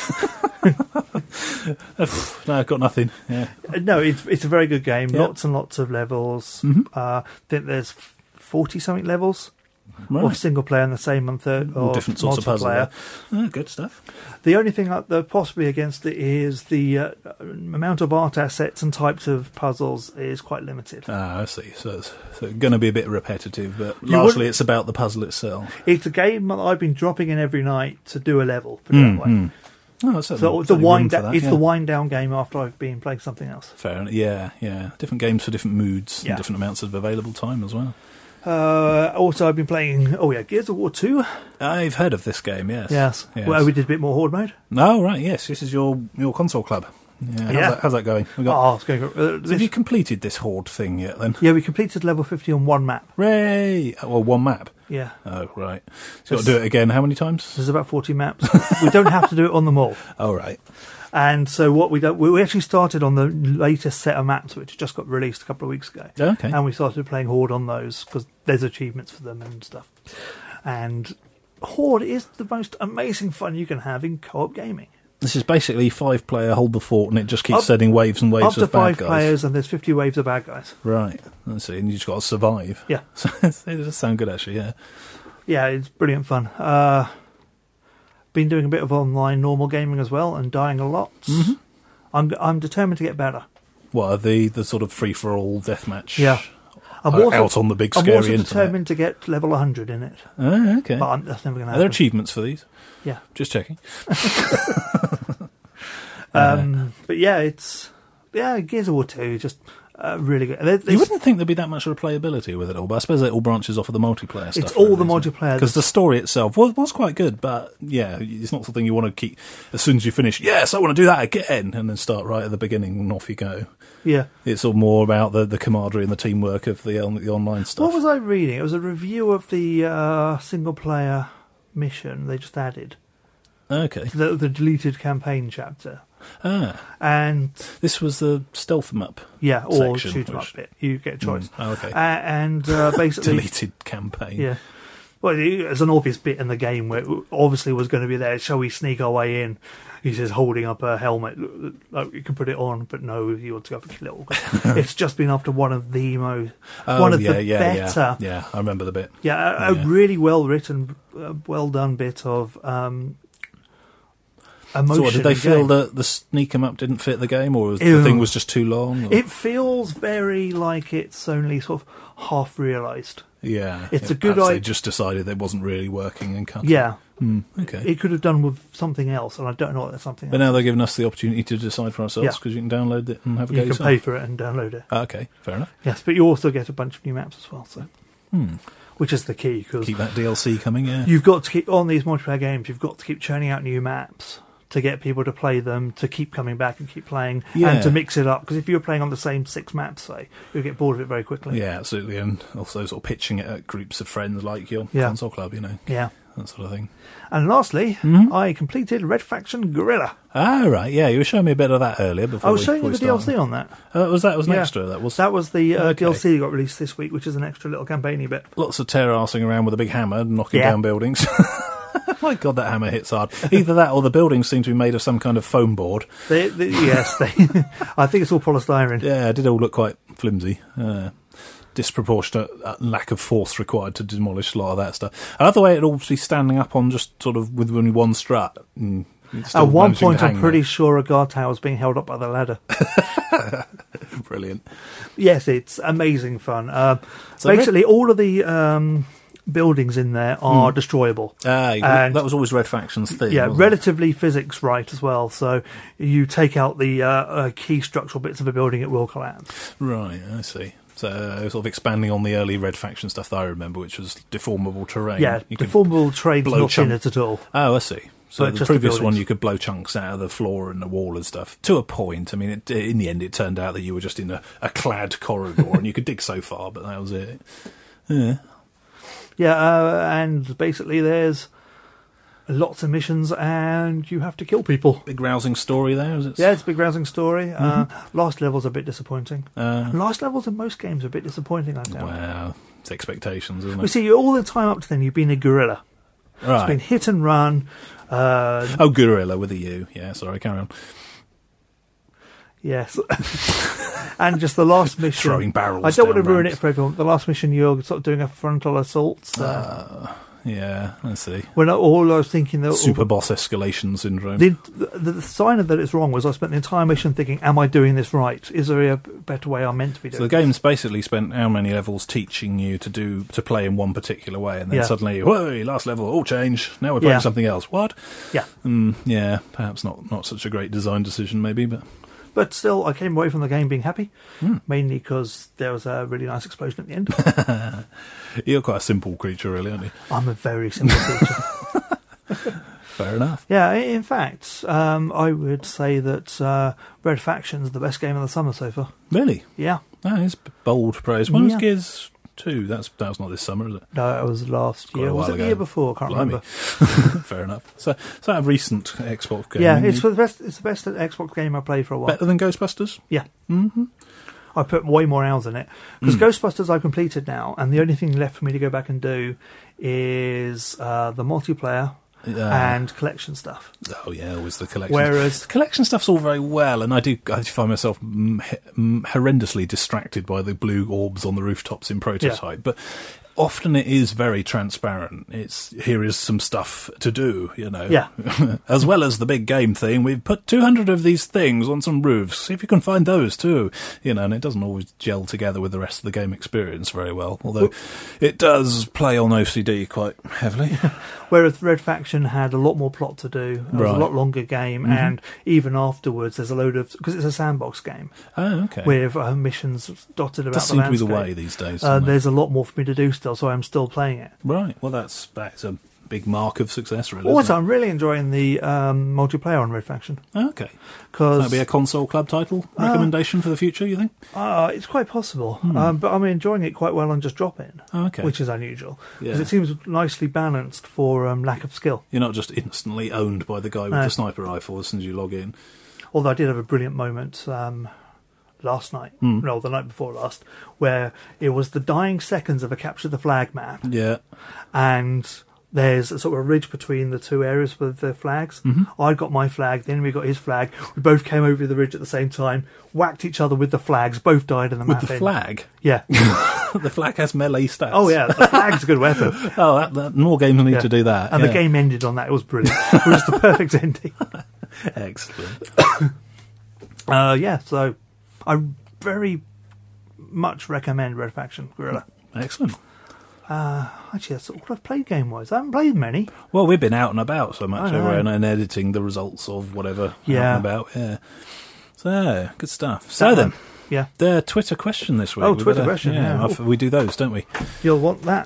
The, No, I've got nothing. Yeah. no, it's it's a very good game. Yeah. Lots and lots of levels. Mhm. Uh, I think there's f- forty-something levels Right. of single-player and the same on third All of different sorts of puzzle. multiplayer. Yeah. Oh, good stuff. The only thing that they're possibly against it is the uh, amount of art assets and types of puzzles is quite limited. Ah, I see. So it's so going to be a bit repetitive, but You largely wouldn't- it's about the puzzle itself. It's a game that I've been dropping in every night to do a level. Put it that way. Mm, mm. Oh, that's So certainly- the certainly room wind for da- that, it's yeah. the wind down game after I've been playing something else. Fair enough. Yeah, yeah. Different games for different moods Yeah. and different amounts of available time as well. Uh, also, I've been playing. Oh yeah, Gears of War two. I've heard of this game. Yes. Yes. Yes. Well, we did a bit more horde mode. Oh, right. Yes. This is your your console club. Yeah. How's, Yeah. That, how's that going? We got. Oh, it's going. Uh, So have this, you completed this horde thing yet? Then. yeah, we completed level fifty on one map. Ray. Well, one map. Yeah, Oh, right. So you've got to do it again. How many times? there's about forty maps. We don't have to do it on them all. Oh, right. And so what we do, we actually started on the latest set of maps, which just got released a couple of weeks ago. Okay. And we started playing Horde on those because there's achievements for them and stuff. And Horde is the most amazing fun you can have in co-op gaming. This is basically five player hold the fort, and it just keeps Up- sending waves and waves Up to of bad five guys. players, and there's fifty waves of bad guys. Right. Let's see. And you just got to survive. Yeah. So it does sound good, actually. Yeah. Yeah, it's brilliant fun. Uh, been doing a bit of online normal gaming as well, and dying a lot. Mhm. I'm I'm determined to get better. What are the the sort of free for all deathmatch? Yeah. I'm uh, also, out on the big I'm scary also internet. determined to get level one hundred in it, Oh, okay. but I'm, that's never going to Are there happen. achievements for these? Yeah. Just checking. Um, but yeah, it's yeah, Gears of War two just uh, really good. There- You there's- wouldn't think there'd be that much replayability with it all, but I suppose it all branches off of the multiplayer stuff. It's all the multiplayer. Because the story itself was, was quite good, but yeah, it's not something you want to keep as soon as you finish. Yes, I want to do that again, and then start right at the beginning and off you go. Yeah. It's all more about the, the camaraderie and the teamwork of the on- the online stuff. What was I reading? It was a review of the uh, single player mission they just added, Okay. the, the deleted campaign chapter, Ah, and this was the stealth map. yeah, or Section, shoot 'em which- up bit. You get a choice. Mm, oh, okay. Uh, and uh, basically, Deleted campaign. yeah. Well, there's an obvious bit in the game where it obviously was going to be there. Shall we sneak our way in? He says, holding up a helmet. Like, you can put it on, but no, you want to go for kill. It's just been after one of the most, Oh, one of yeah, the yeah, better. Yeah. yeah, I remember the bit. Yeah, a, Yeah. a really well written, uh, well done bit of um, emotion. So what, did they in the feel game. that the sneak 'em up didn't fit the game, or was Ew. the thing was just too long? Or? It feels very like it's only sort of half realised. yeah, it's yeah, a good perhaps They idea. just decided it wasn't really working and cut. it. Yeah, Hmm, okay. it could have done with something else, and I don't know what that's something But else. now they're giving us the opportunity to decide for ourselves Yeah. because you can download it and have a You go can yourself. pay for it and download it. Ah, okay, fair enough. Yes, but you also get a bunch of new maps as well, so Hmm. which is the key, because Keep that D L C coming, yeah. you've got to keep on these multiplayer games. You've got to keep churning out new maps to get people to play them, to keep coming back and keep playing, Yeah. and to mix it up. Because if you're playing on the same six maps, say, you'll get bored of it very quickly. Yeah, absolutely, and also sort of pitching it at groups of friends like your Yeah. console club, you know, Yeah. that sort of thing. And lastly, Mhm. I completed Red Faction Guerrilla. Ah, right, yeah, you were showing me a bit of that earlier. Before I was we, showing you before the we D L C started. on that. Uh, was that was an Yeah. extra? That was That was the uh, Okay. D L C that got released this week, which is an extra little campaigny bit. lots of terracing around with a big hammer, knocking Yeah. down buildings. My God, that hammer hits hard. Either that or the buildings seem to be made of some kind of foam board. They, they, yes, they. I think it's all polystyrene. Yeah, it did all look quite flimsy. Uh, disproportionate uh, lack of force required to demolish a lot of that stuff. Another way, it'd all be standing up on just sort of with only one strut. Mm, still At one managing to point, I'm hang pretty there. sure a guard tower was being held up by the ladder. Brilliant. Yes, it's amazing fun. Uh, So basically, all of the um, buildings in there are Hmm. destroyable. Ah, And- that was always Red Faction's thing. Yeah, wasn't it? relatively physics right as well. So you take out the uh, uh, key structural bits of a building, it will collapse. Right, I see. So uh, sort of expanding on the early Red Faction stuff that I remember, which was deformable terrain. Yeah, You could- deformable trade's blow not chunk- in it at all. Oh, I see. So But the just the previous one, buildings. you could blow chunks out of the floor and the wall and stuff. To a point. I mean, it, in the end, it turned out that you were just in a, a clad corridor and you could dig so far, but that was it. Yeah. Yeah, uh, and basically there's lots of missions and you have to kill people. Big rousing story there, is it? Yeah, it's a big rousing story. Mm-hmm. Uh, last level's a bit disappointing. Uh, Last levels in most games are a bit disappointing, I found. well, it's expectations, isn't We it? see you all the time up to then, you've been a guerrilla. It's been Right. hit and run. Uh, Oh, Gorilla with a U. Yeah, sorry, carry on. Yes. And just the last mission. Throwing barrels I don't want to down ruin ramps. it for everyone. The last mission, you're sort of doing a frontal assault. Uh, Uh, yeah, let's see. when I, all I was thinking that Super boss escalation syndrome. the, the, the sign of that it's wrong was I spent the entire mission thinking, am I doing this right? Is there a better way I'm meant to be doing So the game's basically spent how many levels teaching you to do to play in one particular way, and then Yeah. suddenly, whoa, last level, all change. Now we're playing Yeah. something else. What? Yeah. Mm, yeah, perhaps not, not such a great design decision, maybe, but But still, I came away from the game being happy, Hmm. mainly because there was a really nice explosion at the end. you're quite a simple creature, really, aren't you? I'm a very simple creature. Fair enough. Yeah, in fact, um, I would say that uh, Red Faction's the best game of the summer so far. Really? Yeah. That is bold praise. When was Yeah. Gears two? That's that was not this summer, is it? No, it was last Quite a year. Was while it the ago. year before? I can't Blimey. remember. Fair enough. So, so a recent Xbox game. Yeah, isn't it's it? for the best. It's the best Xbox game I played for a while. Better than Ghostbusters. Yeah. Mm-hmm. I put way more hours in it because Mm. Ghostbusters I've completed now, and the only thing left for me to go back and do is uh, the multiplayer and collection stuff. Oh yeah, always the collection. Whereas The collection stuff's all very well, and I do I find myself mm, h- mm, horrendously distracted by the blue orbs on the rooftops in Prototype. But often it is very transparent. It's here is some stuff to do, you know. Yeah. As well as the big game thing, we've put two hundred of these things on some roofs. See if you can find those too, you know. And it doesn't always gel together with the rest of the game experience very well. Although it does play on O C D quite heavily. Whereas Red Faction had a lot more plot to do. It was Right. a lot longer game, Mhm. and even afterwards, there's a load of because it's a sandbox game Oh, okay. with uh, missions dotted about Does the seem to be landscape. the way these days. Uh, doesn't it? there's a lot more for me to do still, so I'm still playing it. Right. Well, that's that's a big mark of success, really. Also, isn't I'm really enjoying the um, multiplayer on Red Faction it? Okay. because That'd be a console club title recommendation for the future, you think? uh, it's quite possible. Hmm. Um, but I'm enjoying it quite well on just drop in, Oh, okay. which is unusual because Yeah. it seems nicely balanced for um, lack of skill. You're not just instantly owned by the guy with No. the sniper rifle as soon as you log in. Although I did have a brilliant moment um, last night, Hmm. no, the night before last, where it was the dying seconds of a capture the flag map, Yeah. and there's a sort of a ridge between the two areas with the flags. Mhm. I got my flag, the enemy got his flag. We both came over the ridge at the same time, whacked each other with the flags, both died in the With map. the end. flag. Yeah. The flag has melee stats. Oh, yeah, the flag's a good weapon. Oh, that, that, more games need Yeah. to do that. And yeah. the game ended on that. It was brilliant. It was the perfect ending. Excellent. Uh, yeah, so I very much recommend Red Faction Guerrilla. Excellent. Uh, actually, that's all I've played game-wise. I haven't played many. Well, we've been out and about so much I know. over and, and editing the results of whatever out Yeah. and about. Yeah. So, good stuff. So then, Yeah, the Twitter question this week. Oh, We Twitter better- question, yeah. I- We do those, don't we? you'll want that.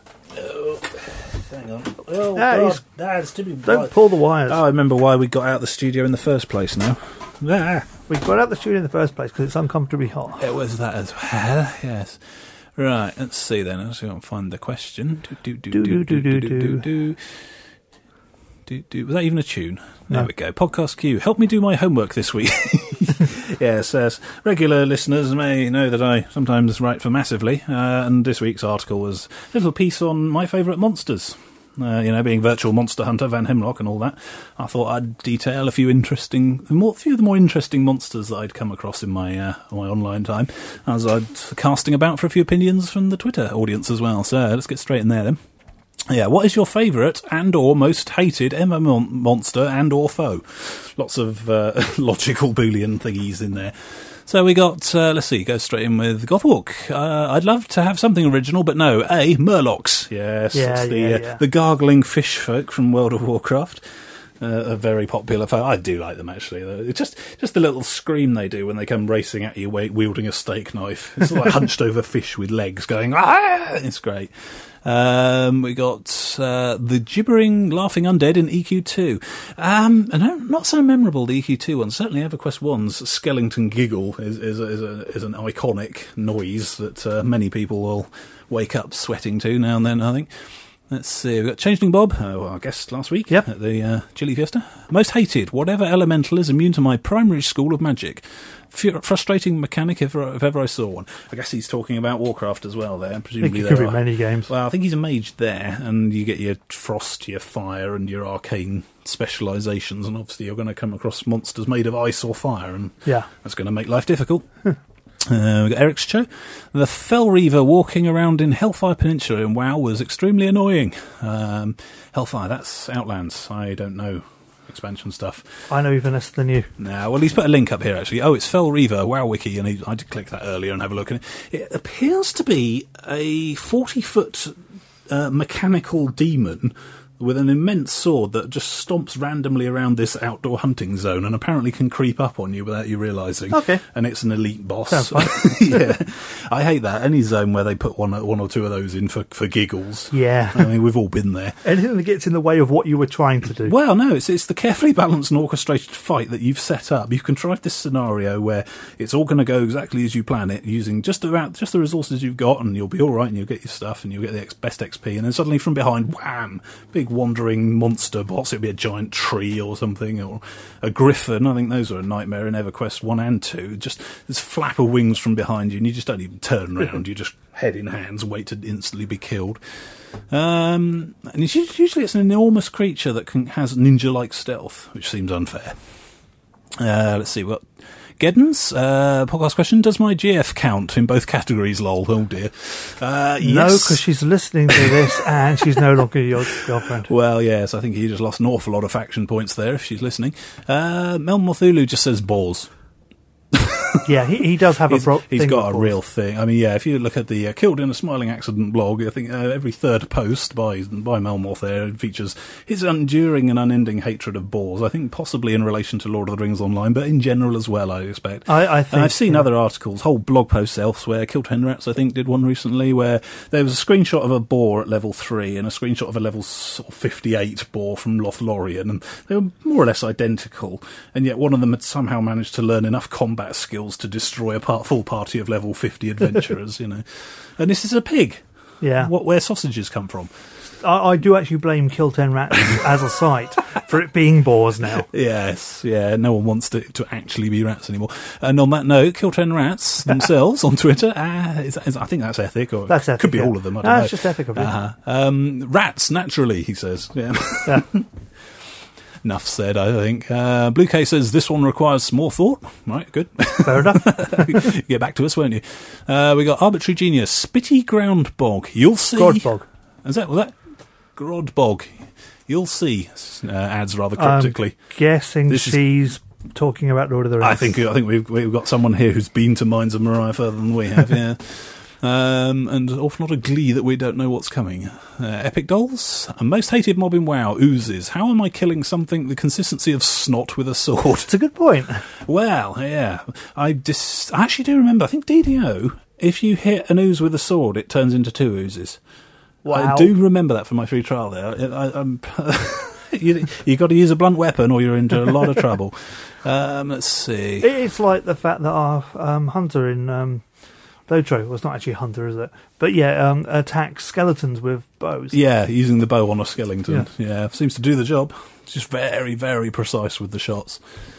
Hang on. Oh, Ah, he's- That's to be Don't pull the wires. Oh, I remember why we got out of the studio in the first place now. Ah, We got out the studio in the first place because it's uncomfortably hot. it was that as well, yes. Right, let's see then. Let's see if I can find the question. Do, do, do, do, do, do, do, do, do. Do, do. Was that even a tune? There No. we go. Podcast Q. Help me do my homework this week. Yes, as regular listeners may know that I sometimes write for Massively, uh, and this week's article was a little piece on my favourite monsters. Uh, you know, being Virtual Monster Hunter, Van Hemlock and all that. I thought I'd detail a few interesting, more, a few of the more interesting monsters that I'd come across in my uh, my online time, as I'd casting about for a few opinions from the Twitter audience as well. So let's get straight in there then. Yeah, what is your favourite and or most hated M M O monster and or foe? Lots of uh, logical Boolean thingies in there. So we got, uh, let's see, go straight in with Gothwalk. Uh, I'd love to have something original, but no. A, Murlocs. Yes, Yeah, it's the, yeah, uh, yeah. the gargling fish folk from World of Warcraft. Uh, a very popular foe. I do like them, actually. It's just just the little scream they do when they come racing at you wa- wielding a steak knife. It's like hunched over fish with legs going, ah! It's great. Um, we got uh, the gibbering, laughing undead in E Q two. Um, and no, not so memorable, the E Q two one. Certainly EverQuest one's skeleton giggle is is, a, is, a, is an iconic noise that uh, many people will wake up sweating to now and then, I think. Let's see, we've got Changeling Bob, uh, our guest last week Yep. at the uh, Chili Fiesta. Most hated, whatever elemental is immune to my primary school of magic. F- frustrating mechanic if, if ever I saw one. I guess he's talking about Warcraft as well there. I think Presumably it there could be are- many games. Well, I think he's a mage there, and you get your frost, your fire, and your arcane specialisations, and obviously you're going to come across monsters made of ice or fire, and Yeah. that's going to make life difficult. Uh, we've got Eric's show. The Fell Reaver walking around in Hellfire Peninsula in WoW was extremely annoying. Um, Hellfire, that's Outlands. I don't know expansion stuff. I know even less than you. Now, well, he's put a link up here, actually. Oh, it's Fell Reaver, WoW Wiki, and he, I did click that earlier and have a look. And it, it appears to be a forty-foot uh, mechanical demon with an immense sword that just stomps randomly around this outdoor hunting zone and apparently can creep up on you without you realising. Okay. And it's an elite boss. Sounds fun. Yeah. I hate that. Any zone where they put one one or two of those in for, for giggles. Yeah. I mean, we've all been there. Anything that gets in the way of what you were trying to do. Well, no, it's it's the carefully balanced and orchestrated fight that you've set up. You've contrived this scenario where it's all going to go exactly as you plan it, using just about just the resources you've got, and you'll be all right, and you'll get your stuff, and you'll get the ex- best X P, and then suddenly from behind, wham, big wandering monster boss. It'll be a giant tree or something, or a griffin. I think those are a nightmare in EverQuest one and two. Just this flap of wings from behind you, and you just don't even turn around. You just head in hands, wait to instantly be killed. Um, and it's usually it's an enormous creature that can, has ninja-like stealth, which seems unfair. Uh, let's see what. Geddens, uh, podcast question, does my G F count in both categories, lol? Oh dear. Uh, No, yes. because she's listening to this and she's no longer your girlfriend. Well, yes, I think he just lost an awful lot of faction points there if she's listening. Uh, Mel Morthulu just says balls. Yeah, he, he does have He's, a pro- he's thing got with a real thing. I mean, yeah, if you look at the uh, Killed in a Smiling Accident blog, I think uh, every third post by by Melmoth there features his enduring and unending hatred of boars. I think possibly in relation to Lord of the Rings Online, but in general as well, I expect. I, I think, And I've seen yeah. other articles, whole blog posts elsewhere. Killed Ten Rats, I think, did one recently where there was a screenshot of a boar at level three and a screenshot of a level sort of fifty-eight boar from Lothlorien, and they were more or less identical, and yet one of them had somehow managed to learn enough combat skills to destroy a part, full party of level fifty adventurers, you know. And this is a pig. Yeah. What, where sausages come from. I, I do actually blame Kill Ten Rats as a site for it being boars now. Yes, yeah, no one wants to, to actually be rats anymore. And on that note, Kill Ten Rats themselves on Twitter, uh, is, is, I think that's ethic, or That's it ethic, could be yeah. all of them, I No, don't know. it's just ethic of it. Uh-huh. Um, rats, naturally, he says. Yeah. Yeah. Enough said, I think. Uh, Blue K says, this one requires more thought. Right, good. Fair enough. Get back to us, won't you? Uh, we got Arbitrary Genius, Spitty Ground Bog. You'll see. Grodbog. Is that, was that? Grodbog. You'll see, uh, adds rather cryptically. I'm guessing This is- she's talking about Lord of the Rings. I think I think we've we've got someone here who's been to Mines of Moria further than we have, yeah. Um, and an awful lot of glee that we don't know what's coming. Uh, Epic Dolls, a most hated mob in WoW oozes. How am I killing something the consistency of snot with a sword? It's a good point. Well, yeah, I dis- I actually do remember. I think D D O. If you hit an ooze with a sword, it turns into two oozes. Wow. I do remember that from my free trial there. I, I'm you you got to use a blunt weapon, or you're into a lot of trouble. Um, let's see. It's like the fact that our um, hunter in um, Lotro, well, it's not actually a hunter, is it? But yeah, um, attacks skeletons with bows. Yeah, using the bow on a skeleton. Yeah. yeah, seems to do the job. It's just very, very precise with the shots.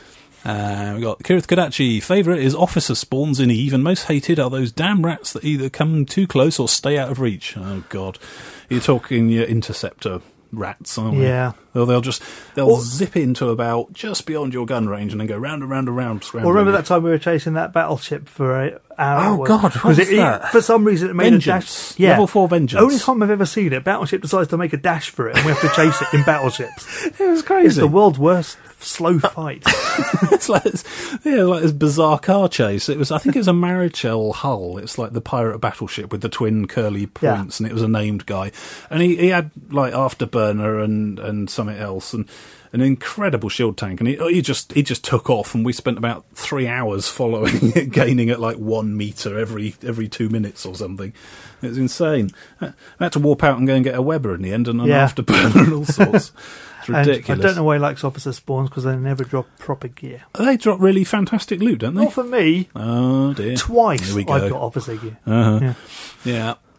Uh, we got Kirith Kadachi. Favourite is officer spawns in Eve, and most hated are those damn rats that either come too close or stay out of reach. Oh, God. You're talking your interceptor rats, aren't we? Yeah. Or they'll just, they'll Or- zip into about just beyond your gun range and then go round and round and round. Well, remember that time we were chasing that battleship for an hour? Oh, God, what Because was it, that? for some reason it made Vengeance. a dash. Yeah. Level four Vengeance. Only time I've ever seen it, Battleship decides to make a dash for it and we have to chase it in battleships. It was crazy. It's the world's worst slow fight. It's like this, yeah, like this bizarre car chase. It was, I think, it was a Marichal hull. It's like the pirate battleship with the twin curly points, Yeah. and it was a named guy, and he, he had like afterburner and and something else, and an incredible shield tank, and he he just he just took off, and we spent about three hours following it, gaining at like one meter every every two minutes or something. It was insane. I had to warp out and go and get a Weber in the end, and an Yeah. afterburner and all sorts. It's And ridiculous. I don't know why he likes officer spawns because they never drop proper gear. They drop really fantastic loot, don't they? Not for me. Oh dear. Twice Here we go. I've got officer gear. Uh-huh. Yeah. Yeah.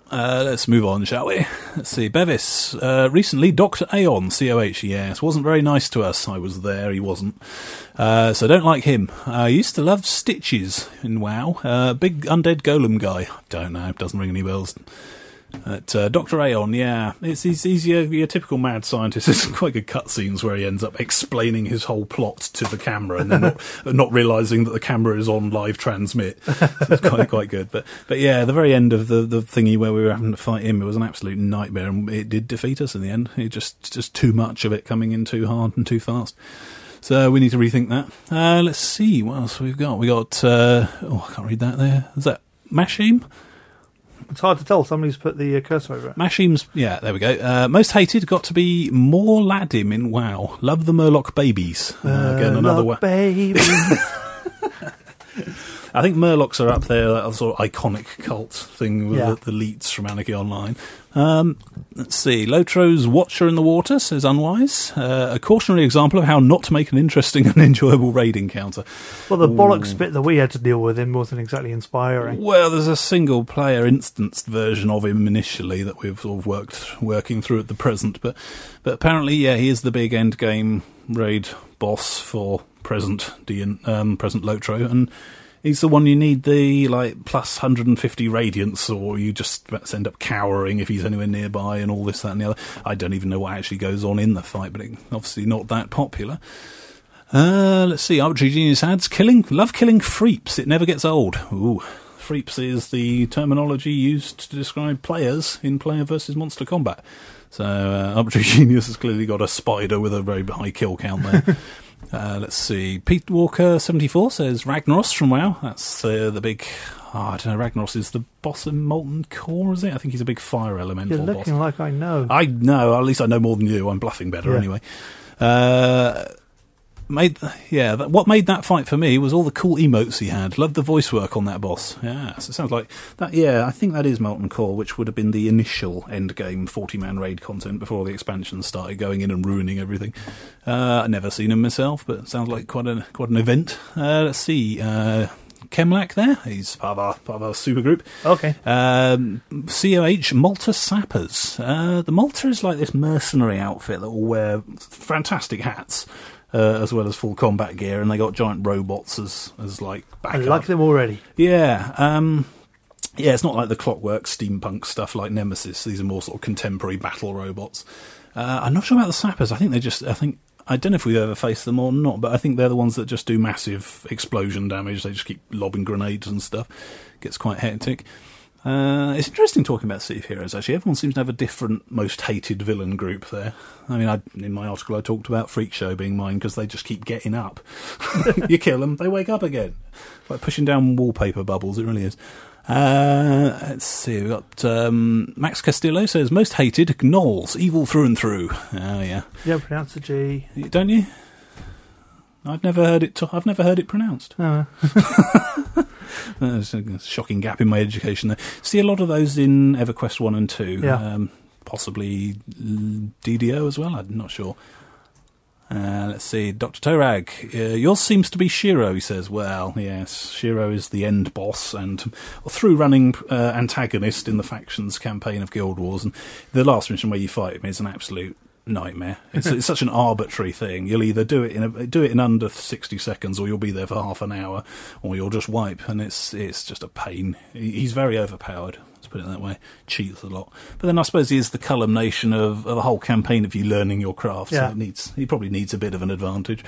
Uh, let's move on, shall we? Let's see. Bevis. Uh, recently, Doctor Aeon, C O H, yes, wasn't very nice to us. I was there, he wasn't. Uh, so don't like him. I uh, used to love Stitches in WoW. Uh, big undead golem guy. Don't know, doesn't ring any bells. But, uh, Doctor Aeon, yeah, it's, he's, he's your, your typical mad scientist. There's quite good cutscenes where he ends up explaining his whole plot to the camera and then not, not realising that the camera is on live transmit. So it's quite quite good. But but yeah, the very end of the, the thingy where we were having to fight him, it was an absolute nightmare, and it did defeat us in the end. It just just too much of it coming in too hard and too fast. So we need to rethink that. Uh, let's see what else we've got. We got uh, oh, I can't read that there. Is that Mashim? It's hard to tell. Somebody's put the uh, cursor over it. Mashim's, yeah, there we go. Uh, most hated got to be More Ladim in WoW. Love the Murloc babies. Uh, again, another Murloc one. baby. I think Murlocs are up there, that sort of iconic cult thing with Yeah. the, the Leets from Anarchy Online. Um, let's see. Lotro's Watcher in the Water says unwise. Uh, a cautionary example of how not to make an interesting and enjoyable raid encounter. Well, the Ooh. bollocks bit that we had to deal with him wasn't exactly inspiring. Well, there's a single-player instanced version of him initially that we've sort of worked working through at the present, but but apparently, yeah, he is the big end game raid boss for present D um, present Lotro, and he's the one you need the like plus one hundred fifty radiance, or you just end up cowering if he's anywhere nearby, and all this, that, and the other. I don't even know what actually goes on in the fight, but it's obviously not that popular. Uh, let's see. Arbitrary Genius adds, killing, love killing Freeps. It never gets old. Ooh. Freeps is the terminology used to describe players in Player versus Monster Combat. So, uh, Arbitrary Genius has clearly got a spider with a very high kill count there. uh, let's see. Pete Walker seventy-four says, Ragnaros from WoW. That's uh, the big... Oh, I don't know, Ragnaros is the boss of Molten Core, is it? I think he's a big fire elemental You're looking boss. like I know. I know, at least I know more than you. I'm bluffing better Yeah. anyway. Uh... Made yeah. That, what made that fight for me was all the cool emotes he had. Loved the voice work on that boss. Yeah, so it sounds like that. Yeah, I think that is Molten Core, which would have been the initial end game forty man raid content before the expansions started going in and ruining everything. Uh, I've never seen him myself, but it sounds like quite a quite an event. Uh, let's see. Uh, Chemlac there. He's part of our, part of our super group. Okay. Um, C O H, Malta Sappers. Uh, the Malta is like this mercenary outfit that will wear fantastic hats. Uh, as well as full combat gear, and they got giant robots as as like backup. I like them already. Yeah, um, yeah. It's not like the Clockwork steampunk stuff like Nemesis. These are more sort of contemporary battle robots. Uh, I'm not sure about the Sappers. I think they just. I think I don't know if we've ever faced them or not, but I think they're the ones that just do massive explosion damage. They just keep lobbing grenades and stuff. Gets quite hectic. Uh, it's interesting talking about City of Heroes, actually. Everyone seems to have a different most hated villain group there. I mean, I, in my article I talked about Freak Show being mine because they just keep getting up. You kill them, they wake up again. Like pushing down wallpaper bubbles, it really is. Uh, let's see, we've got um, Max Castillo says, most hated, Gnolls, evil through and through. Oh, yeah. You don't pronounce the G. Don't you? I've never heard it. T- I've never heard it pronounced. Oh. There's a shocking gap in my education there. See a lot of those in EverQuest one and two. Yeah. Um, possibly D D O as well, I'm not sure. Uh, let's see, Doctor Torag. Uh, yours seems to be Shiro, he says. Well, yes, Shiro is the end boss and through-running uh, antagonist in the factions campaign of Guild Wars. And the last mission where you fight him is an absolute nightmare. It's, it's such an arbitrary thing. You'll either do it in a, do it in under sixty seconds, or you'll be there for half an hour, or you'll just wipe. And it's it's just a pain. He's very overpowered. Let's put it that way. Cheats a lot. But then I suppose he is the culmination of, of a whole campaign of you learning your craft. Yeah. So it needs he probably needs a bit of an advantage.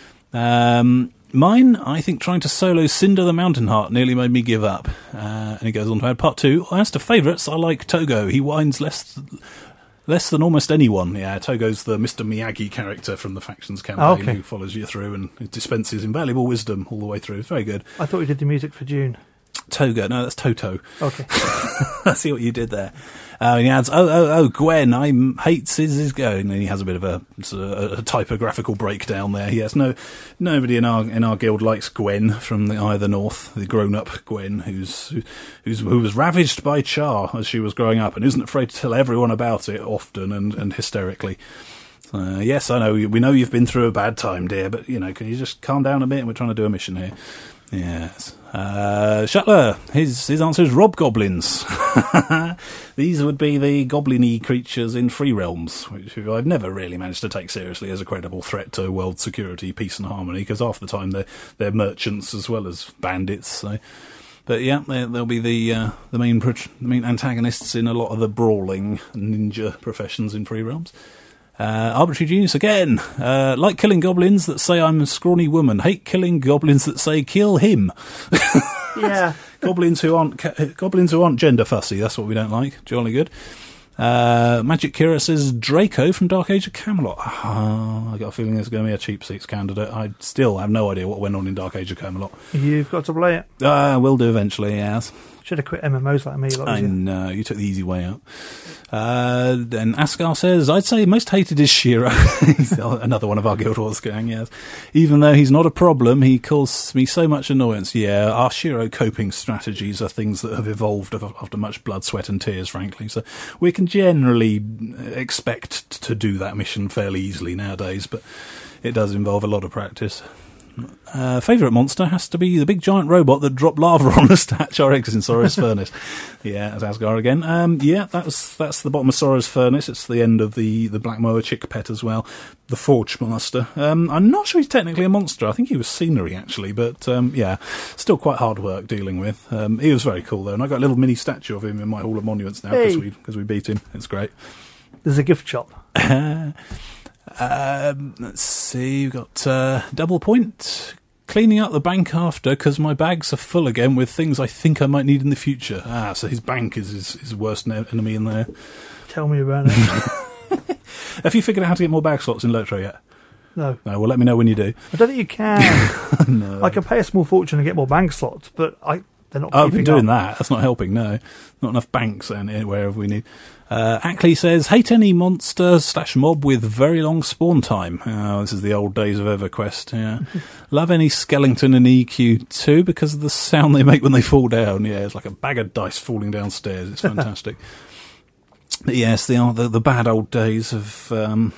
Um, mine, I think, trying to solo Cinder the Mountain Heart nearly made me give up. Uh, and he goes on to add part two. As to favourites, I like Togo. He whines less. Less than almost anyone. Yeah, Togo's the Mister Miyagi character from the Factions campaign Oh, okay. who follows you through and dispenses invaluable wisdom all the way through. It's very good. I thought you did the music for June. Togo, no, that's Toto. Okay. I see what you did there. Uh, he adds, oh, oh, oh, Gwen, I hate his go. And then he has a bit of a, a, a typographical breakdown there. Yes, no, nobody in our in our guild likes Gwen from the Eye of the North, the grown-up Gwen, who's who's who was ravaged by Char as she was growing up and isn't afraid to tell everyone about it often and, and hysterically. Uh, yes, I know, we know you've been through a bad time, dear, but, you know, can you just calm down a bit? We're trying to do a mission here. Yes. Uh, Shuttler, his his answer is Rob Goblins. These would be the goblin-y creatures in Free Realms, which I've never really managed to take seriously as a credible threat to world security, peace and harmony, because half the time they're, they're merchants as well as bandits. So. But yeah, they'll be the uh, the main pro- the main antagonists in a lot of the brawling ninja professions in Free Realms. Uh, Arbitrary Genius again. Uh, like killing goblins that say I'm a scrawny woman. Hate killing goblins that say kill him. Yeah. goblins who aren't ca- goblins who aren't gender fussy. That's what we don't like. Jolly good. Uh, Magic Kira says Draco from Dark Age of Camelot. Uh, I got a feeling there's going to be a cheap seats candidate. I still have no idea what went on in Dark Age of Camelot. You've got to play it. Uh, will do eventually, yes. Should have quit M M Os like me. Like I know, you took the easy way out. Uh, then Ascar says, I'd say most hated is Shiro. Another one of our Guild Wars gang, yes. Even though he's not a problem, he causes me so much annoyance. Yeah, our Shiro coping strategies are things that have evolved after much blood, sweat and tears, frankly. So we can generally expect to do that mission fairly easily nowadays, but it does involve a lot of practice. Uh, favourite monster has to be the big giant robot that dropped lava on the statue or eggs in Sora's furnace. Yeah, that's Asgar again. Um, yeah, that's that's the bottom of Sora's furnace. It's the end of the, the Black Moa chick pet as well. The Forge Master. Um, I'm not sure he's technically a monster. I think he was scenery, actually. But, um, yeah, still quite hard work dealing with. Um, he was very cool, though. And I got a little mini statue of him in my Hall of Monuments now because hey. we, 'cause we beat him. It's great. There's a gift shop. um, let's see. We've got uh, Double Point. Cleaning up the bank after, because my bags are full again with things I think I might need in the future. Ah, so his bank is his, his worst ne- enemy in there. Tell me about it. Have you figured out how to get more bag slots in Lotro yet? No. No, well, let me know when you do. I don't think you can. No. I can pay a small fortune and get more bank slots, but I they're not I've been doing up. that. That's not helping, no. Not enough banks anywhere we need. Uh, Ackley says, hate any monster slash mob with very long spawn time. Oh, this is the old days of EverQuest, yeah. Love any skeleton in E Q two because of the sound they make when they fall down. Yeah, it's like a bag of dice falling downstairs. It's fantastic. But yes, the, the the bad old days of um,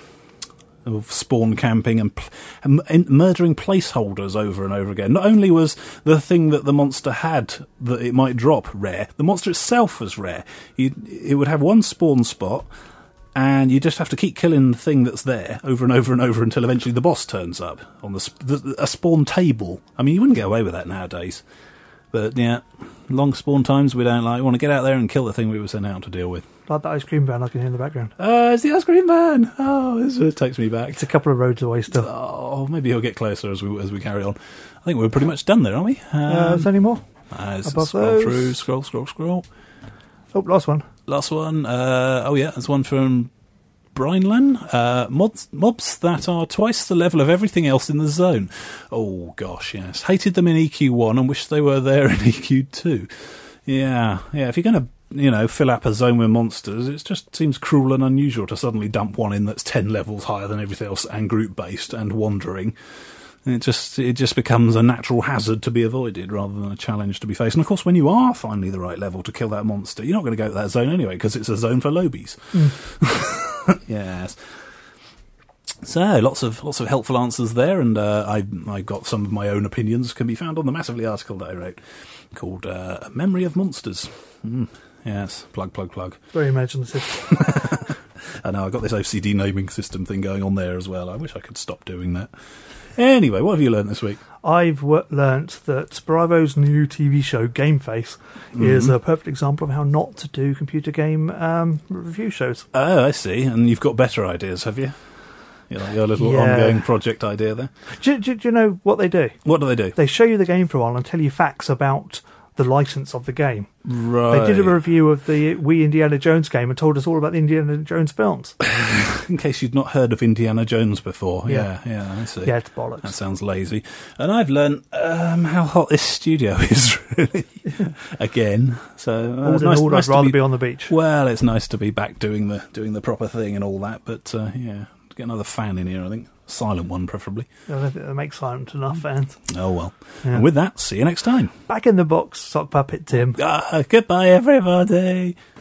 of spawn camping and, pl- and, and murdering placeholders over and over again. Not only was the thing that the monster had that it might drop rare, the monster itself was rare. You'd, it would have one spawn spot, and you just have to keep killing the thing that's there over and over and over until eventually the boss turns up on the, sp- the a spawn table. I mean, you wouldn't get away with that nowadays. But yeah, long spawn times we don't like. We want to get out there and kill the thing we were sent out to deal with. Like the ice cream van I can hear in the background. Uh, it's the ice cream van. Oh, this uh, takes me back. It's a couple of roads away still. Oh, maybe he'll get closer as we as we carry on. I think we're pretty much done there, aren't we? Um, uh, is there any more? Uh, Above scroll those. through, scroll, scroll, scroll. Oh, last one. Last one. Uh, oh yeah, there's one from Brinelan. Uh, mobs, mobs that are twice the level of everything else in the zone. Oh gosh, yes. Hated them in E Q one and wish they were there in E Q two. Yeah, yeah. If you're going to, you know, fill up a zone with monsters, it just seems cruel and unusual to suddenly dump one in that's ten levels higher than everything else and group based and wandering. It just it just becomes a natural hazard to be avoided rather than a challenge to be faced. And of course, when you are finally the right level to kill that monster, you're not going to go to that zone anyway because it's a zone for lobies. Mm. Yes. So lots of lots of helpful answers there, and uh, I I got some of my own opinions can be found on the Massively article that I wrote called uh, "Memory of Monsters." Mm. Yes, plug plug plug. Very imaginative. I know I got this O C D naming system thing going on there as well. I wish I could stop doing that. Anyway, what have you learned this week? I've w- learnt that Bravo's new T V show, Game Face, mm-hmm. is a perfect example of how not to do computer game um, review shows. Oh, I see. And you've got better ideas, have you? You know, your little yeah. ongoing project idea there. Do, do, do you know what they do? What do they do? They show you the game for a while and tell you facts about the license of the game. Right. They did a review of the Wii Indiana Jones game and told us all about the Indiana Jones films. In case you'd not heard of Indiana Jones before. Yeah, yeah, yeah I see. Yeah, it's bollocks. That sounds lazy. And I've learned um, how hot this studio is, really. Again. So uh, all in nice, all, nice I'd rather be, be on the beach. Well, it's nice to be back doing the doing the proper thing and all that, but uh, yeah, to get another fan in here, I think. Silent one, preferably. I don't think they make silent enough fans. Oh, well. Yeah. And with that, see you next time. Back in the box, Sock Puppet Tim. Ah, goodbye, everybody.